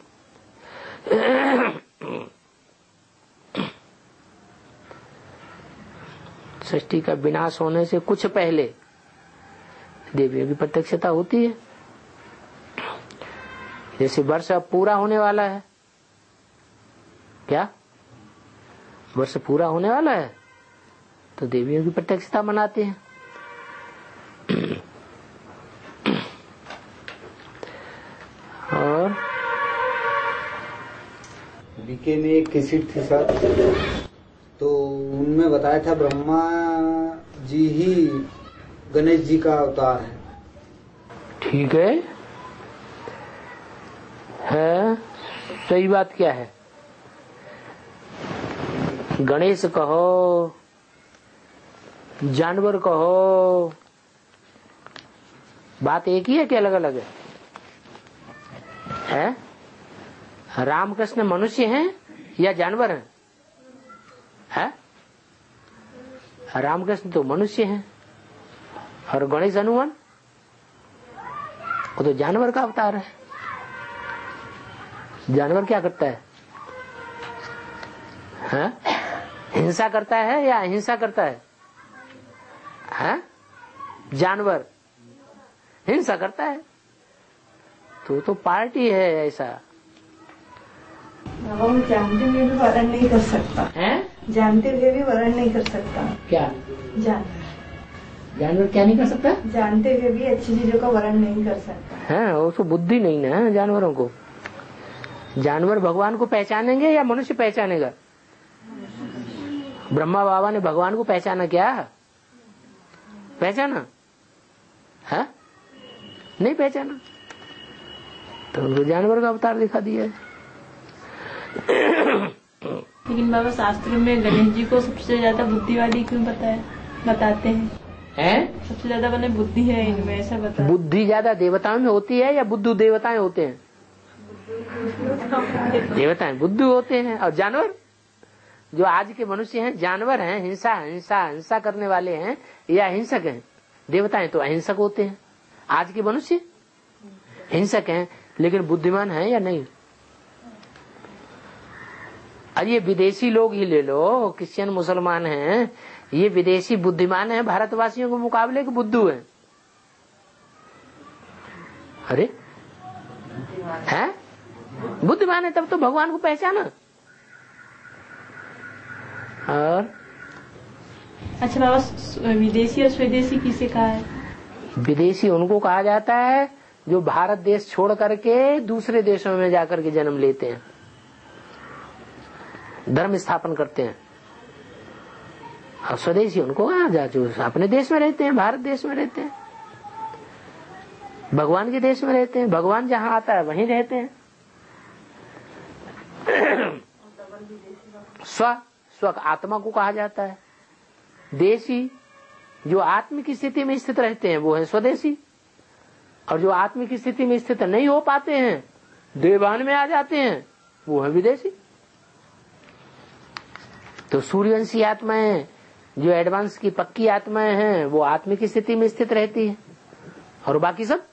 Speaker 1: सृष्टि का विनाश होने से कुछ पहले देवियों की प्रत्यक्षता होती है। जैसे वर्ष अब पूरा होने वाला है, क्या वर्ष पूरा होने वाला है तो देवियों की प्रत्यक्षता मनाते हैं। और
Speaker 5: बीके में एक कैसेट थी सर, तो उनमें बताया था ब्रह्मा जी ही गणेश जी का अवतार है।
Speaker 1: ठीक है सही बात क्या है? गणेश कहो, जानवर कहो, बात एक ही है कि अलग अलग है? रामकृष्ण मनुष्य हैं या जानवर हैं? रामकृष्ण तो मनुष्य हैं और गणेश हनुमान वो तो जानवर का अवतार है। जानवर क्या करता है? हिंसा करता है या अहिंसा करता है? जानवर हिंसा करता है तो पार्टी है ऐसा।
Speaker 2: हम जानते हुए भी वर्ण नहीं कर सकता है, जानते हुए भी वर्ण नहीं कर सकता।
Speaker 1: क्या जानवर क्या नहीं कर सकता?
Speaker 2: जानते हुए भी अच्छी चीजों का वर्ण नहीं कर सकता
Speaker 1: है। उसको बुद्धि नहीं ना जानवरों को। जानवर भगवान को पहचानेंगे या मनुष्य पहचानेगा? ब्रह्मा बाबा ने भगवान को पहचाना क्या? पहचाना है? नहीं पहचाना तो जानवर का अवतार दिखा दिया है।
Speaker 4: लेकिन बाबा शास्त्रों में गणेश जी को सबसे ज्यादा बुद्धिवादी क्यों बताते हैं? सबसे ज्यादा मैंने बुद्धि है इनमें, ऐसा बता।
Speaker 1: बुद्धि ज्यादा देवताओं में होती है या बुद्धू देवताएं होते हैं? देवताएं बुद्धू होते हैं। और जानवर जो आज के मनुष्य हैं जानवर हैं, हिंसा करने वाले हैं या अहिंसक हैं। देवताएं तो अहिंसक होते हैं, आज के मनुष्य हिंसक हैं। लेकिन बुद्धिमान हैं या नहीं? और ये विदेशी लोग ही ले लो, क्रिश्चियन मुसलमान हैं, ये विदेशी बुद्धिमान हैं भारतवासियों के मुकाबले के बुद्धू हैं? अरे हैं बुद्धिमान है तब तो भगवान को पहचाना। और
Speaker 4: अच्छा बाबा विदेशी और स्वदेशी किसे कहा है?
Speaker 1: विदेशी उनको कहा जाता है जो भारत देश छोड़ करके दूसरे देशों में जाकर के जन्म लेते हैं, धर्म स्थापन करते हैं। और स्वदेशी उनको कहा जाता जो अपने देश में रहते हैं, भारत देश में रहते हैं, भगवान के देश में रहते हैं। भगवान जहाँ आता है वहीं रहते हैं। स्व आत्मा को कहा जाता है। देशी जो आत्म की स्थिति में स्थित रहते हैं वो है स्वदेशी, और जो आत्म की स्थिति में स्थित नहीं हो पाते हैं, देवान में आ जाते हैं, वो है विदेशी। तो सूर्यवंशी आत्माएं जो एडवांस की पक्की आत्माएं हैं वो आत्म की स्थिति में स्थित रहती है, और बाकी सब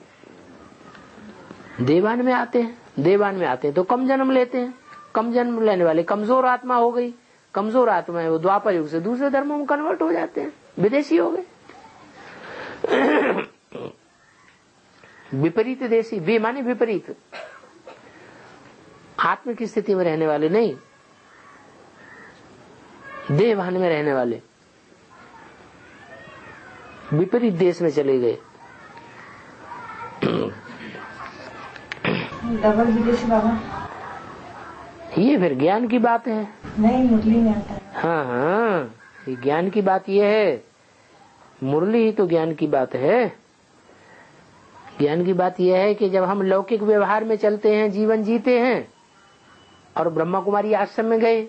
Speaker 1: देवान में आते हैं। देवान में आते हैं तो कम जन्म लेते हैं। कम जन्म लेने वाले कमजोर आत्मा हो गई, कमजोर आत्मा है वो द्वापर युग से दूसरे धर्मों में कन्वर्ट हो जाते हैं, विदेशी हो गए। विपरीत देशी, वे माने विपरीत, आत्म की स्थिति में रहने वाले नहीं, देहभान में रहने वाले विपरीत देश में चले गए।
Speaker 2: डबल विदेशी बाबा,
Speaker 1: ये फिर ज्ञान की बात है।
Speaker 2: नहीं मुरली में आता है।
Speaker 1: हाँ हाँ, ये ज्ञान की बात ये है, मुरली ही तो ज्ञान की बात है। ज्ञान की बात यह है कि जब हम लौकिक व्यवहार में चलते हैं, जीवन जीते हैं, और ब्रह्मा कुमारी आश्रम में गए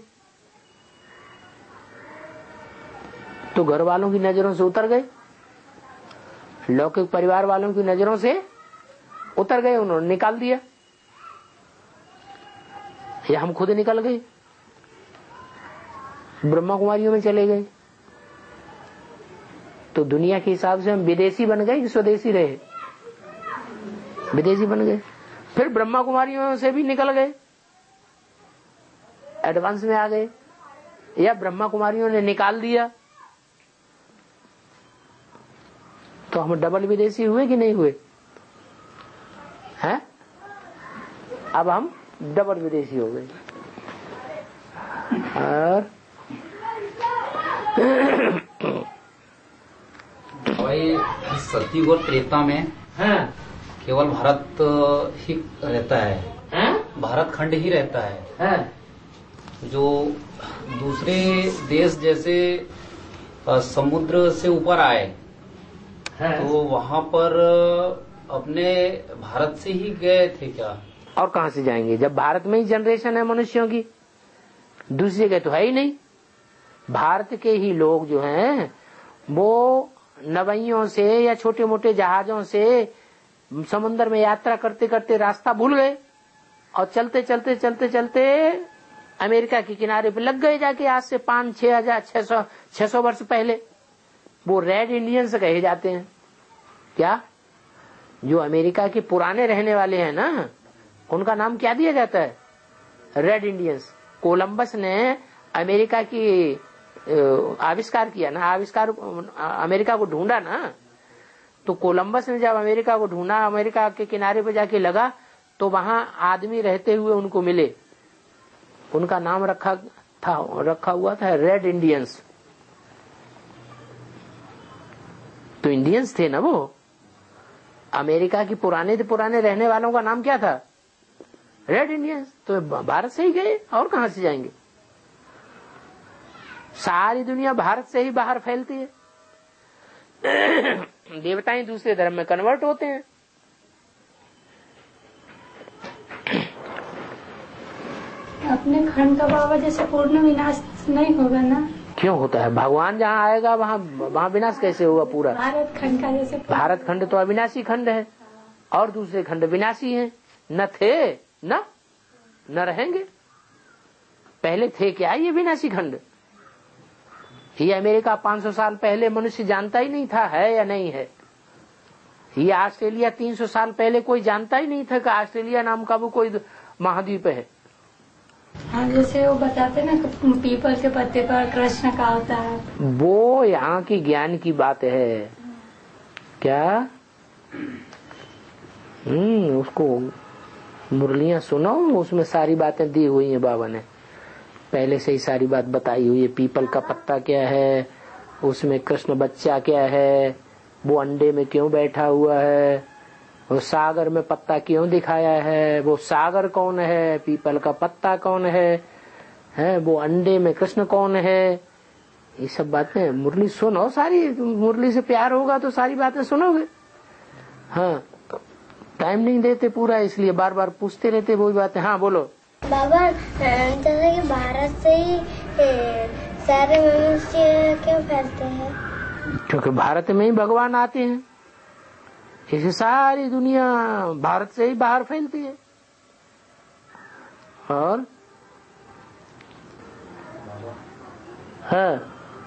Speaker 1: तो घर वालों की नजरों से उतर गए, लौकिक परिवार वालों की नजरों से उतर गए, उन्होंने निकाल दिया, या हम खुद निकल गए, ब्रह्मा कुमारियों में चले गए। तो दुनिया के हिसाब से हम विदेशी बन गए कि स्वदेशी रहे? विदेशी बन गए। फिर ब्रह्मा कुमारियों से भी निकल गए, एडवांस में आ गए, या ब्रह्मा कुमारियों ने निकाल दिया, तो हम डबल विदेशी हुए कि नहीं हुए हैं? अब हम डबल विदेशी हो गए। और
Speaker 3: भाई सतयुग और त्रेता में
Speaker 1: हाँ,
Speaker 3: केवल भारत ही रहता है,
Speaker 1: हाँ?
Speaker 3: भारत खंड ही रहता है।
Speaker 1: हाँ?
Speaker 3: जो दूसरे देश जैसे समुद्र से ऊपर आए,
Speaker 1: हाँ?
Speaker 3: तो वहाँ पर अपने भारत से ही गए थे क्या?
Speaker 1: और कहां से जाएंगे जब भारत में ही जनरेशन है मनुष्यों की, दूसरी जगह तो है ही नहीं। भारत के ही लोग जो हैं वो नवैयों से या छोटे मोटे जहाजों से समुद्र में यात्रा करते करते रास्ता भूल गए, और चलते चलते चलते चलते अमेरिका के किनारे पे लग गए जाके, आज से 5-6,000-600 वर्ष पहले। वो रेड इंडियंस कहे जाते हैं। क्या? जो अमेरिका के पुराने रहने वाले हैं ना, उनका नाम क्या दिया जाता है? Red Indians. कोलंबस ने अमेरिका की आविष्कार किया ना, अमेरिका को ढूंढा ना, तो कोलंबस ने जब अमेरिका को ढूंढा, अमेरिका के किनारे पे जाके लगा, तो वहां आदमी रहते हुए उनको मिले, उनका नाम रखा हुआ था रेड इंडियंस। तो इंडियंस थे ना वो। अमेरिका की पुराने रहने वालों का नाम क्या था? Red Indians. तो भारत से ही गए, और कहां से जाएंगे? सारी दुनिया भारत से ही बाहर फैलती है। देवताएं दूसरे धर्म में कन्वर्ट होते हैं।
Speaker 7: अपने खंड का बाबा जैसे पूर्ण विनाश नहीं होगा ना?
Speaker 1: क्यों होता है? भगवान जहाँ आएगा वहाँ विनाश कैसे होगा पूरा?
Speaker 7: भारत खंड का जैसे,
Speaker 1: भारत खंड तो अविनाशी खंड है, और दूसरे खंड विनाशी हैं। न थे न रहेंगे। पहले थे क्या ये विनाशी खंड? ये अमेरिका 500 साल पहले मनुष्य जानता ही नहीं था है या नहीं है। ये ऑस्ट्रेलिया 300 साल पहले कोई जानता ही नहीं था कि ऑस्ट्रेलिया नाम का वो कोई महाद्वीप है।
Speaker 7: हाँ, जैसे वो बताते ना पीपल के पत्ते पर कृष्ण का होता है,
Speaker 1: वो यहाँ की ज्ञान की बात है। क्या? उसको मुरलियां सुनो, उसमें सारी बातें दी हुई है बाबा ने, पहले से ही सारी बात बताई हुई है। पीपल का पत्ता क्या है, उसमें कृष्ण बच्चा क्या है, वो अंडे में क्यों बैठा हुआ है, वो सागर में पत्ता क्यों दिखाया है, वो सागर कौन है, पीपल का पत्ता कौन है, वो अंडे में कृष्ण कौन है, ये सब बातें मुरली सुनो सारी। मुरली से प्यार होगा तो सारी बातें सुनोगे। हाँ, टाइम नहीं देते पूरा, इसलिए बार बार पूछते रहते वही बातें। हाँ बोलो
Speaker 8: बाबा। जैसे कि भारत से ही सारे मनुष्य क्यों फैलते हैं?
Speaker 1: क्योंकि भारत में ही भगवान आते हैं, इसे सारी दुनिया भारत से ही बाहर फैलती है। और हाँ,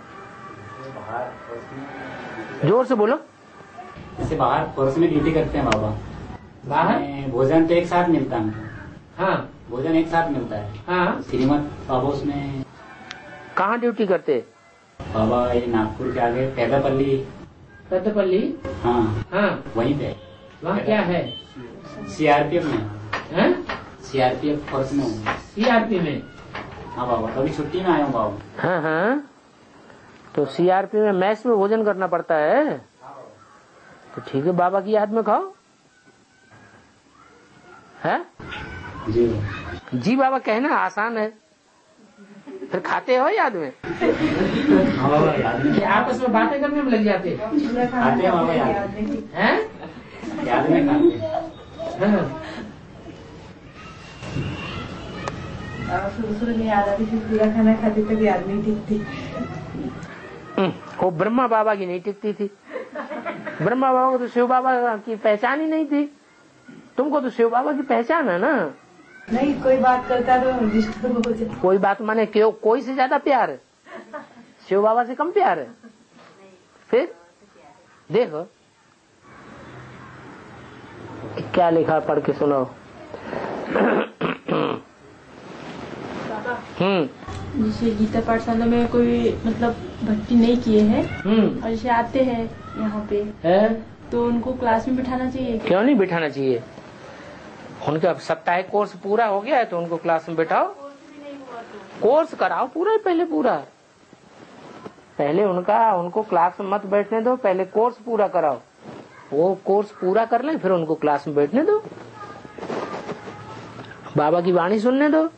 Speaker 1: जोर से बोलो।
Speaker 9: जैसे बाहर पड़ोस में ड्यूटी करते हैं बाबा, बाहर भोजन तो एक साथ मिलता है। हाँ, भोजन एक साथ मिलता है। हाँ, श्रीमद बाबा उसमें
Speaker 1: कहाँ ड्यूटी करते?
Speaker 9: बाबा ये नागपुर के आगे पेदापल्ली।
Speaker 1: पेदापल्ली?
Speaker 9: हाँ
Speaker 1: हाँ,
Speaker 9: वहीं पे।
Speaker 1: वहाँ क्या है?
Speaker 9: सीआरपीएफ में।
Speaker 1: हैं?
Speaker 9: सीआरपीएफ फोर्स में हूँ।
Speaker 1: सीआरपी में?
Speaker 9: हाँ बाबा, तो अभी छुट्टी में आया हूँ बाबा।
Speaker 1: हाँ हाँ, तो सीआरपी में मैस में भोजन करना पड़ता है। तो ठीक है, बाबा की याद में खाओ। है
Speaker 9: जी
Speaker 1: जी, बाबा कहना आसान है, फिर खाते हो याद में।
Speaker 9: हाँ बाबा याद में।
Speaker 1: आपस में बातें करने में लग जाते
Speaker 9: खाते हैं बाबा याद में।
Speaker 1: हैं?
Speaker 9: याद में खाते हैं।
Speaker 2: शुरू में याद आती थी, पूरा खाना खाते तक याद नहीं टिकती।
Speaker 1: वो ब्रह्मा बाबा की नहीं टिकती थी। ब्रह्मा बाबा को तो शिव बाबा की पहचान ही नहीं थी। तुमको तो शिव बाबा की पहचान है ना।
Speaker 2: नहीं, कोई बात करता तो डिस्टर्ब हो जाता।
Speaker 1: कोई बात माने क्यों? कोई से ज्यादा प्यार है? शिव बाबा से कम प्यार है? फिर देखो क्या लिखा, पढ़ के सुनाओ।
Speaker 4: जैसे गीता पाठशाला में कोई मतलब भक्ति नहीं किए हैं और जैसे आते हैं यहाँ पे तो उनको क्लास में बिठाना चाहिए?
Speaker 1: क्यों नहीं बिठाना चाहिए? उनका साप्ताहिक कोर्स पूरा हो गया है तो उनको क्लास में बिठाओ। कोर्स कराओ पूरा, पहले पूरा, पहले उनको क्लास में मत बैठने दो, पहले कोर्स पूरा कराओ। वो कोर्स पूरा कर लें फिर उनको क्लास में बैठने दो, बाबा की वाणी सुनने दो,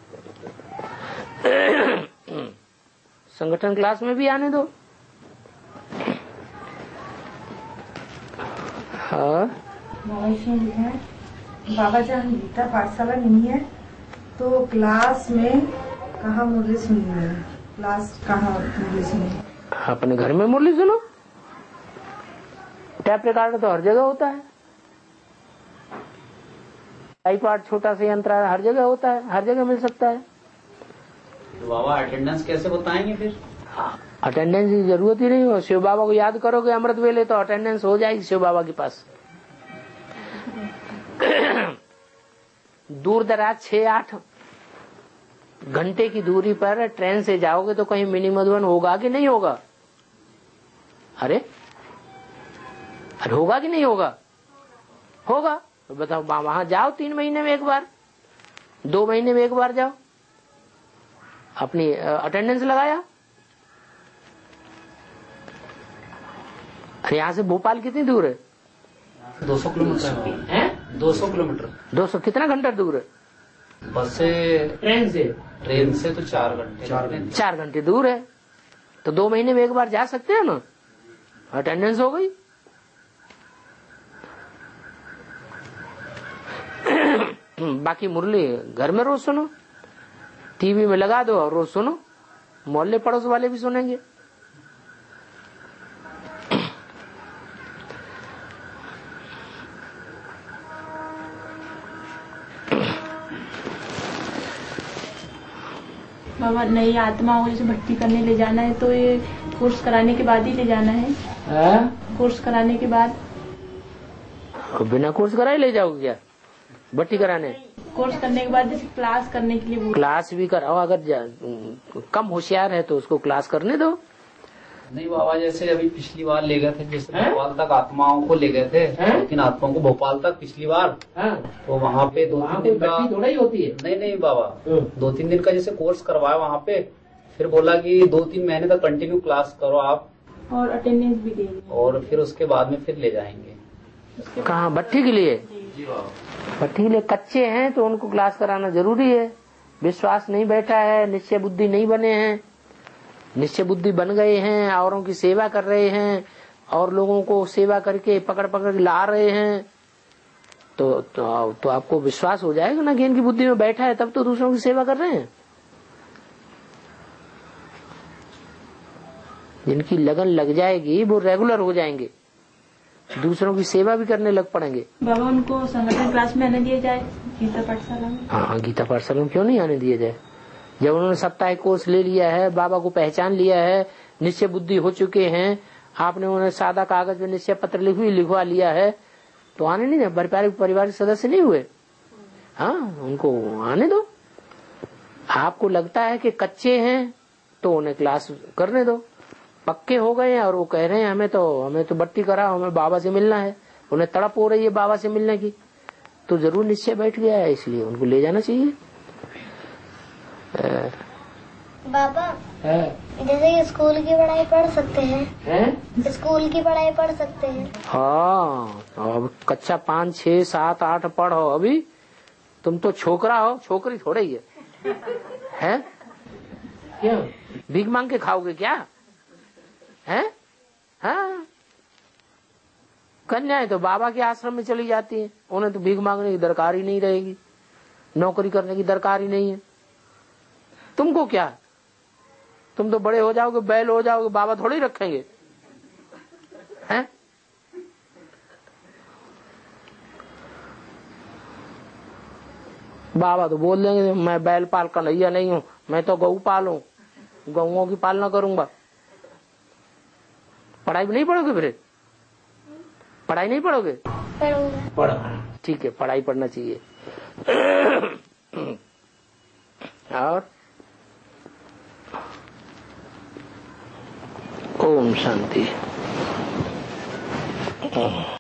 Speaker 1: संगठन क्लास में भी आने दो। हाँ
Speaker 2: बाबा जहाँ गीता पाठशाला नहीं है तो क्लास में कहाँ मुरली सुननी है? क्लास कहाँ मुरली सुनी?
Speaker 1: अपने घर में मुरली सुनो। टैप रिकॉर्डर तो हर जगह होता है, आईपॉड छोटा सा यंत्र हर जगह होता है, हर जगह मिल सकता है।
Speaker 3: तो बाबा अटेंडेंस कैसे बताएंगे फिर?
Speaker 1: अटेंडेंस की जरूरत ही नहीं हो। शिव बाबा को याद करोगे अमृत वेले तो अटेंडेंस हो जाएगी शिव बाबा के पास। दूर दराज 6-8 घंटे की दूरी पर ट्रेन से जाओगे तो कहीं मिनी मधुबन होगा कि नहीं होगा? अरे होगा कि नहीं होगा? होगा। तो बताओ, वहां जाओ 3 महीने में एक बार, 2 महीने में एक बार जाओ, अपनी अटेंडेंस लगाया। अरे यहाँ से भोपाल कितनी दूर है?
Speaker 3: 200 किलोमीटर है। 200 किलोमीटर।
Speaker 1: 200 कितना घंटा दूर है?
Speaker 3: बस से, ट्रेन से तो 4 घंटे।
Speaker 1: 4 घंटे दूर है तो 2 महीने में एक बार जा सकते हैं ना, अटेंडेंस हो गई। बाकी मुरली घर में रोज सुनो, टीवी में लगा दो और रोज सुनो, मोहल्ले पड़ोस वाले भी सुनेंगे।
Speaker 4: बाबा नई आत्माओं को जैसे भक्ति करने ले जाना है तो ये कोर्स कराने के बाद ही ले जाना है? कोर्स कराने के बाद?
Speaker 1: बिना कोर्स कराए ले जाओगे क्या भट्टी कराने?
Speaker 4: कोर्स करने के बाद जैसे क्लास करने के लिए
Speaker 1: क्लास भी कराओ, अगर कम होशियार है तो उसको क्लास करने दो।
Speaker 3: नहीं बाबा, जैसे अभी पिछली बार ले गए थे, जैसे भोपाल तक आत्माओं को ले गए थे, लेकिन आत्माओं को भोपाल तक पिछली बार, तो वहाँ पे 2-3 दिन का
Speaker 1: थोड़ा ही होती है।
Speaker 3: नहीं बाबा, 2-3 दिन का जैसे कोर्स करवाया वहाँ पे, फिर बोला कि 2-3 महीने तक कंटिन्यू क्लास करो आप
Speaker 4: और अटेंडेंस भी देंगे
Speaker 3: और फिर उसके बाद में फिर ले जाएंगे।
Speaker 1: कहाँ? भट्टी के लिए? भट्टी के लिए कच्चे हैं तो उनको क्लास कराना जरूरी है। विश्वास नहीं बैठा है, निश्चय बुद्धि नहीं बने हैं, निश्चय बुद्धि बन गए हैं, औरों की सेवा कर रहे हैं और लोगों को सेवा करके पकड़ पकड़ ला रहे हैं तो आपको विश्वास हो जाएगा ना कि इनकी बुद्धि में बैठा है, तब तो दूसरों की सेवा कर रहे हैं। जिनकी लगन लग जाएगी वो रेगुलर हो जाएंगे, दूसरों की सेवा भी करने लग पड़ेंगे।
Speaker 4: बाबा उनको संगठन क्लास में आने दिया जाए गीता पाठशाला में?
Speaker 1: हाँ, गीता पाठशाला में क्यों नहीं आने दिया जाए? जब उन्होंने साप्ताहिक कोर्स ले लिया है, बाबा को पहचान लिया है, निश्चय बुद्धि हो चुके हैं, आपने उन्हें सादा कागज में निश्चय पत्र लिखवा लिया है, तो आने नहीं दे। परिवार सदस्य नहीं हुए, हाँ उनको आने दो। आपको लगता है कि कच्चे हैं तो उन्हें क्लास करने दो। पक्के हो गए हैं और वो कह रहे हैं हमें तो भर्ती कराओ, हमें बाबा से मिलना है, उन्हें तड़प हो रही है बाबा से मिलने की, तो जरूर निश्चय बैठ गया है, इसलिए उनको ले जाना चाहिए।
Speaker 8: बाबा जैसे कि स्कूल की पढ़ाई पढ़ सकते हैं, स्कूल की पढ़ाई पढ़ सकते हैं।
Speaker 1: हाँ, अब कक्षा 5, 6, 7, 8 पढ़ो, अभी तुम तो छोकरा हो, छोकरी थोड़े ही है? क्यों भीख मांग के खाओगे क्या? हैं? हाँ, कन्याएं तो बाबा के आश्रम में चली जाती हैं, उन्हें तो भीख मांगने की दरकार ही नहीं रहेगी, नौकरी करने की दरकार ही नहीं है। तुमको क्या, तुम तो बड़े हो जाओगे, बैल हो जाओगे, बाबा थोड़ी रखेंगे, हैं? बाबा तो बोल देंगे मैं बैल पाल कन्हैया नहीं हूँ, मैं तो गऊ पालूं, गऊओं की पालना करूंगा। पढ़ाई नहीं पढ़ोगे? फिर पढ़ाई नहीं पढ़ोगे? पढ़ो, ठीक है, पढ़ाई पढ़ना चाहिए। और ओम शांति।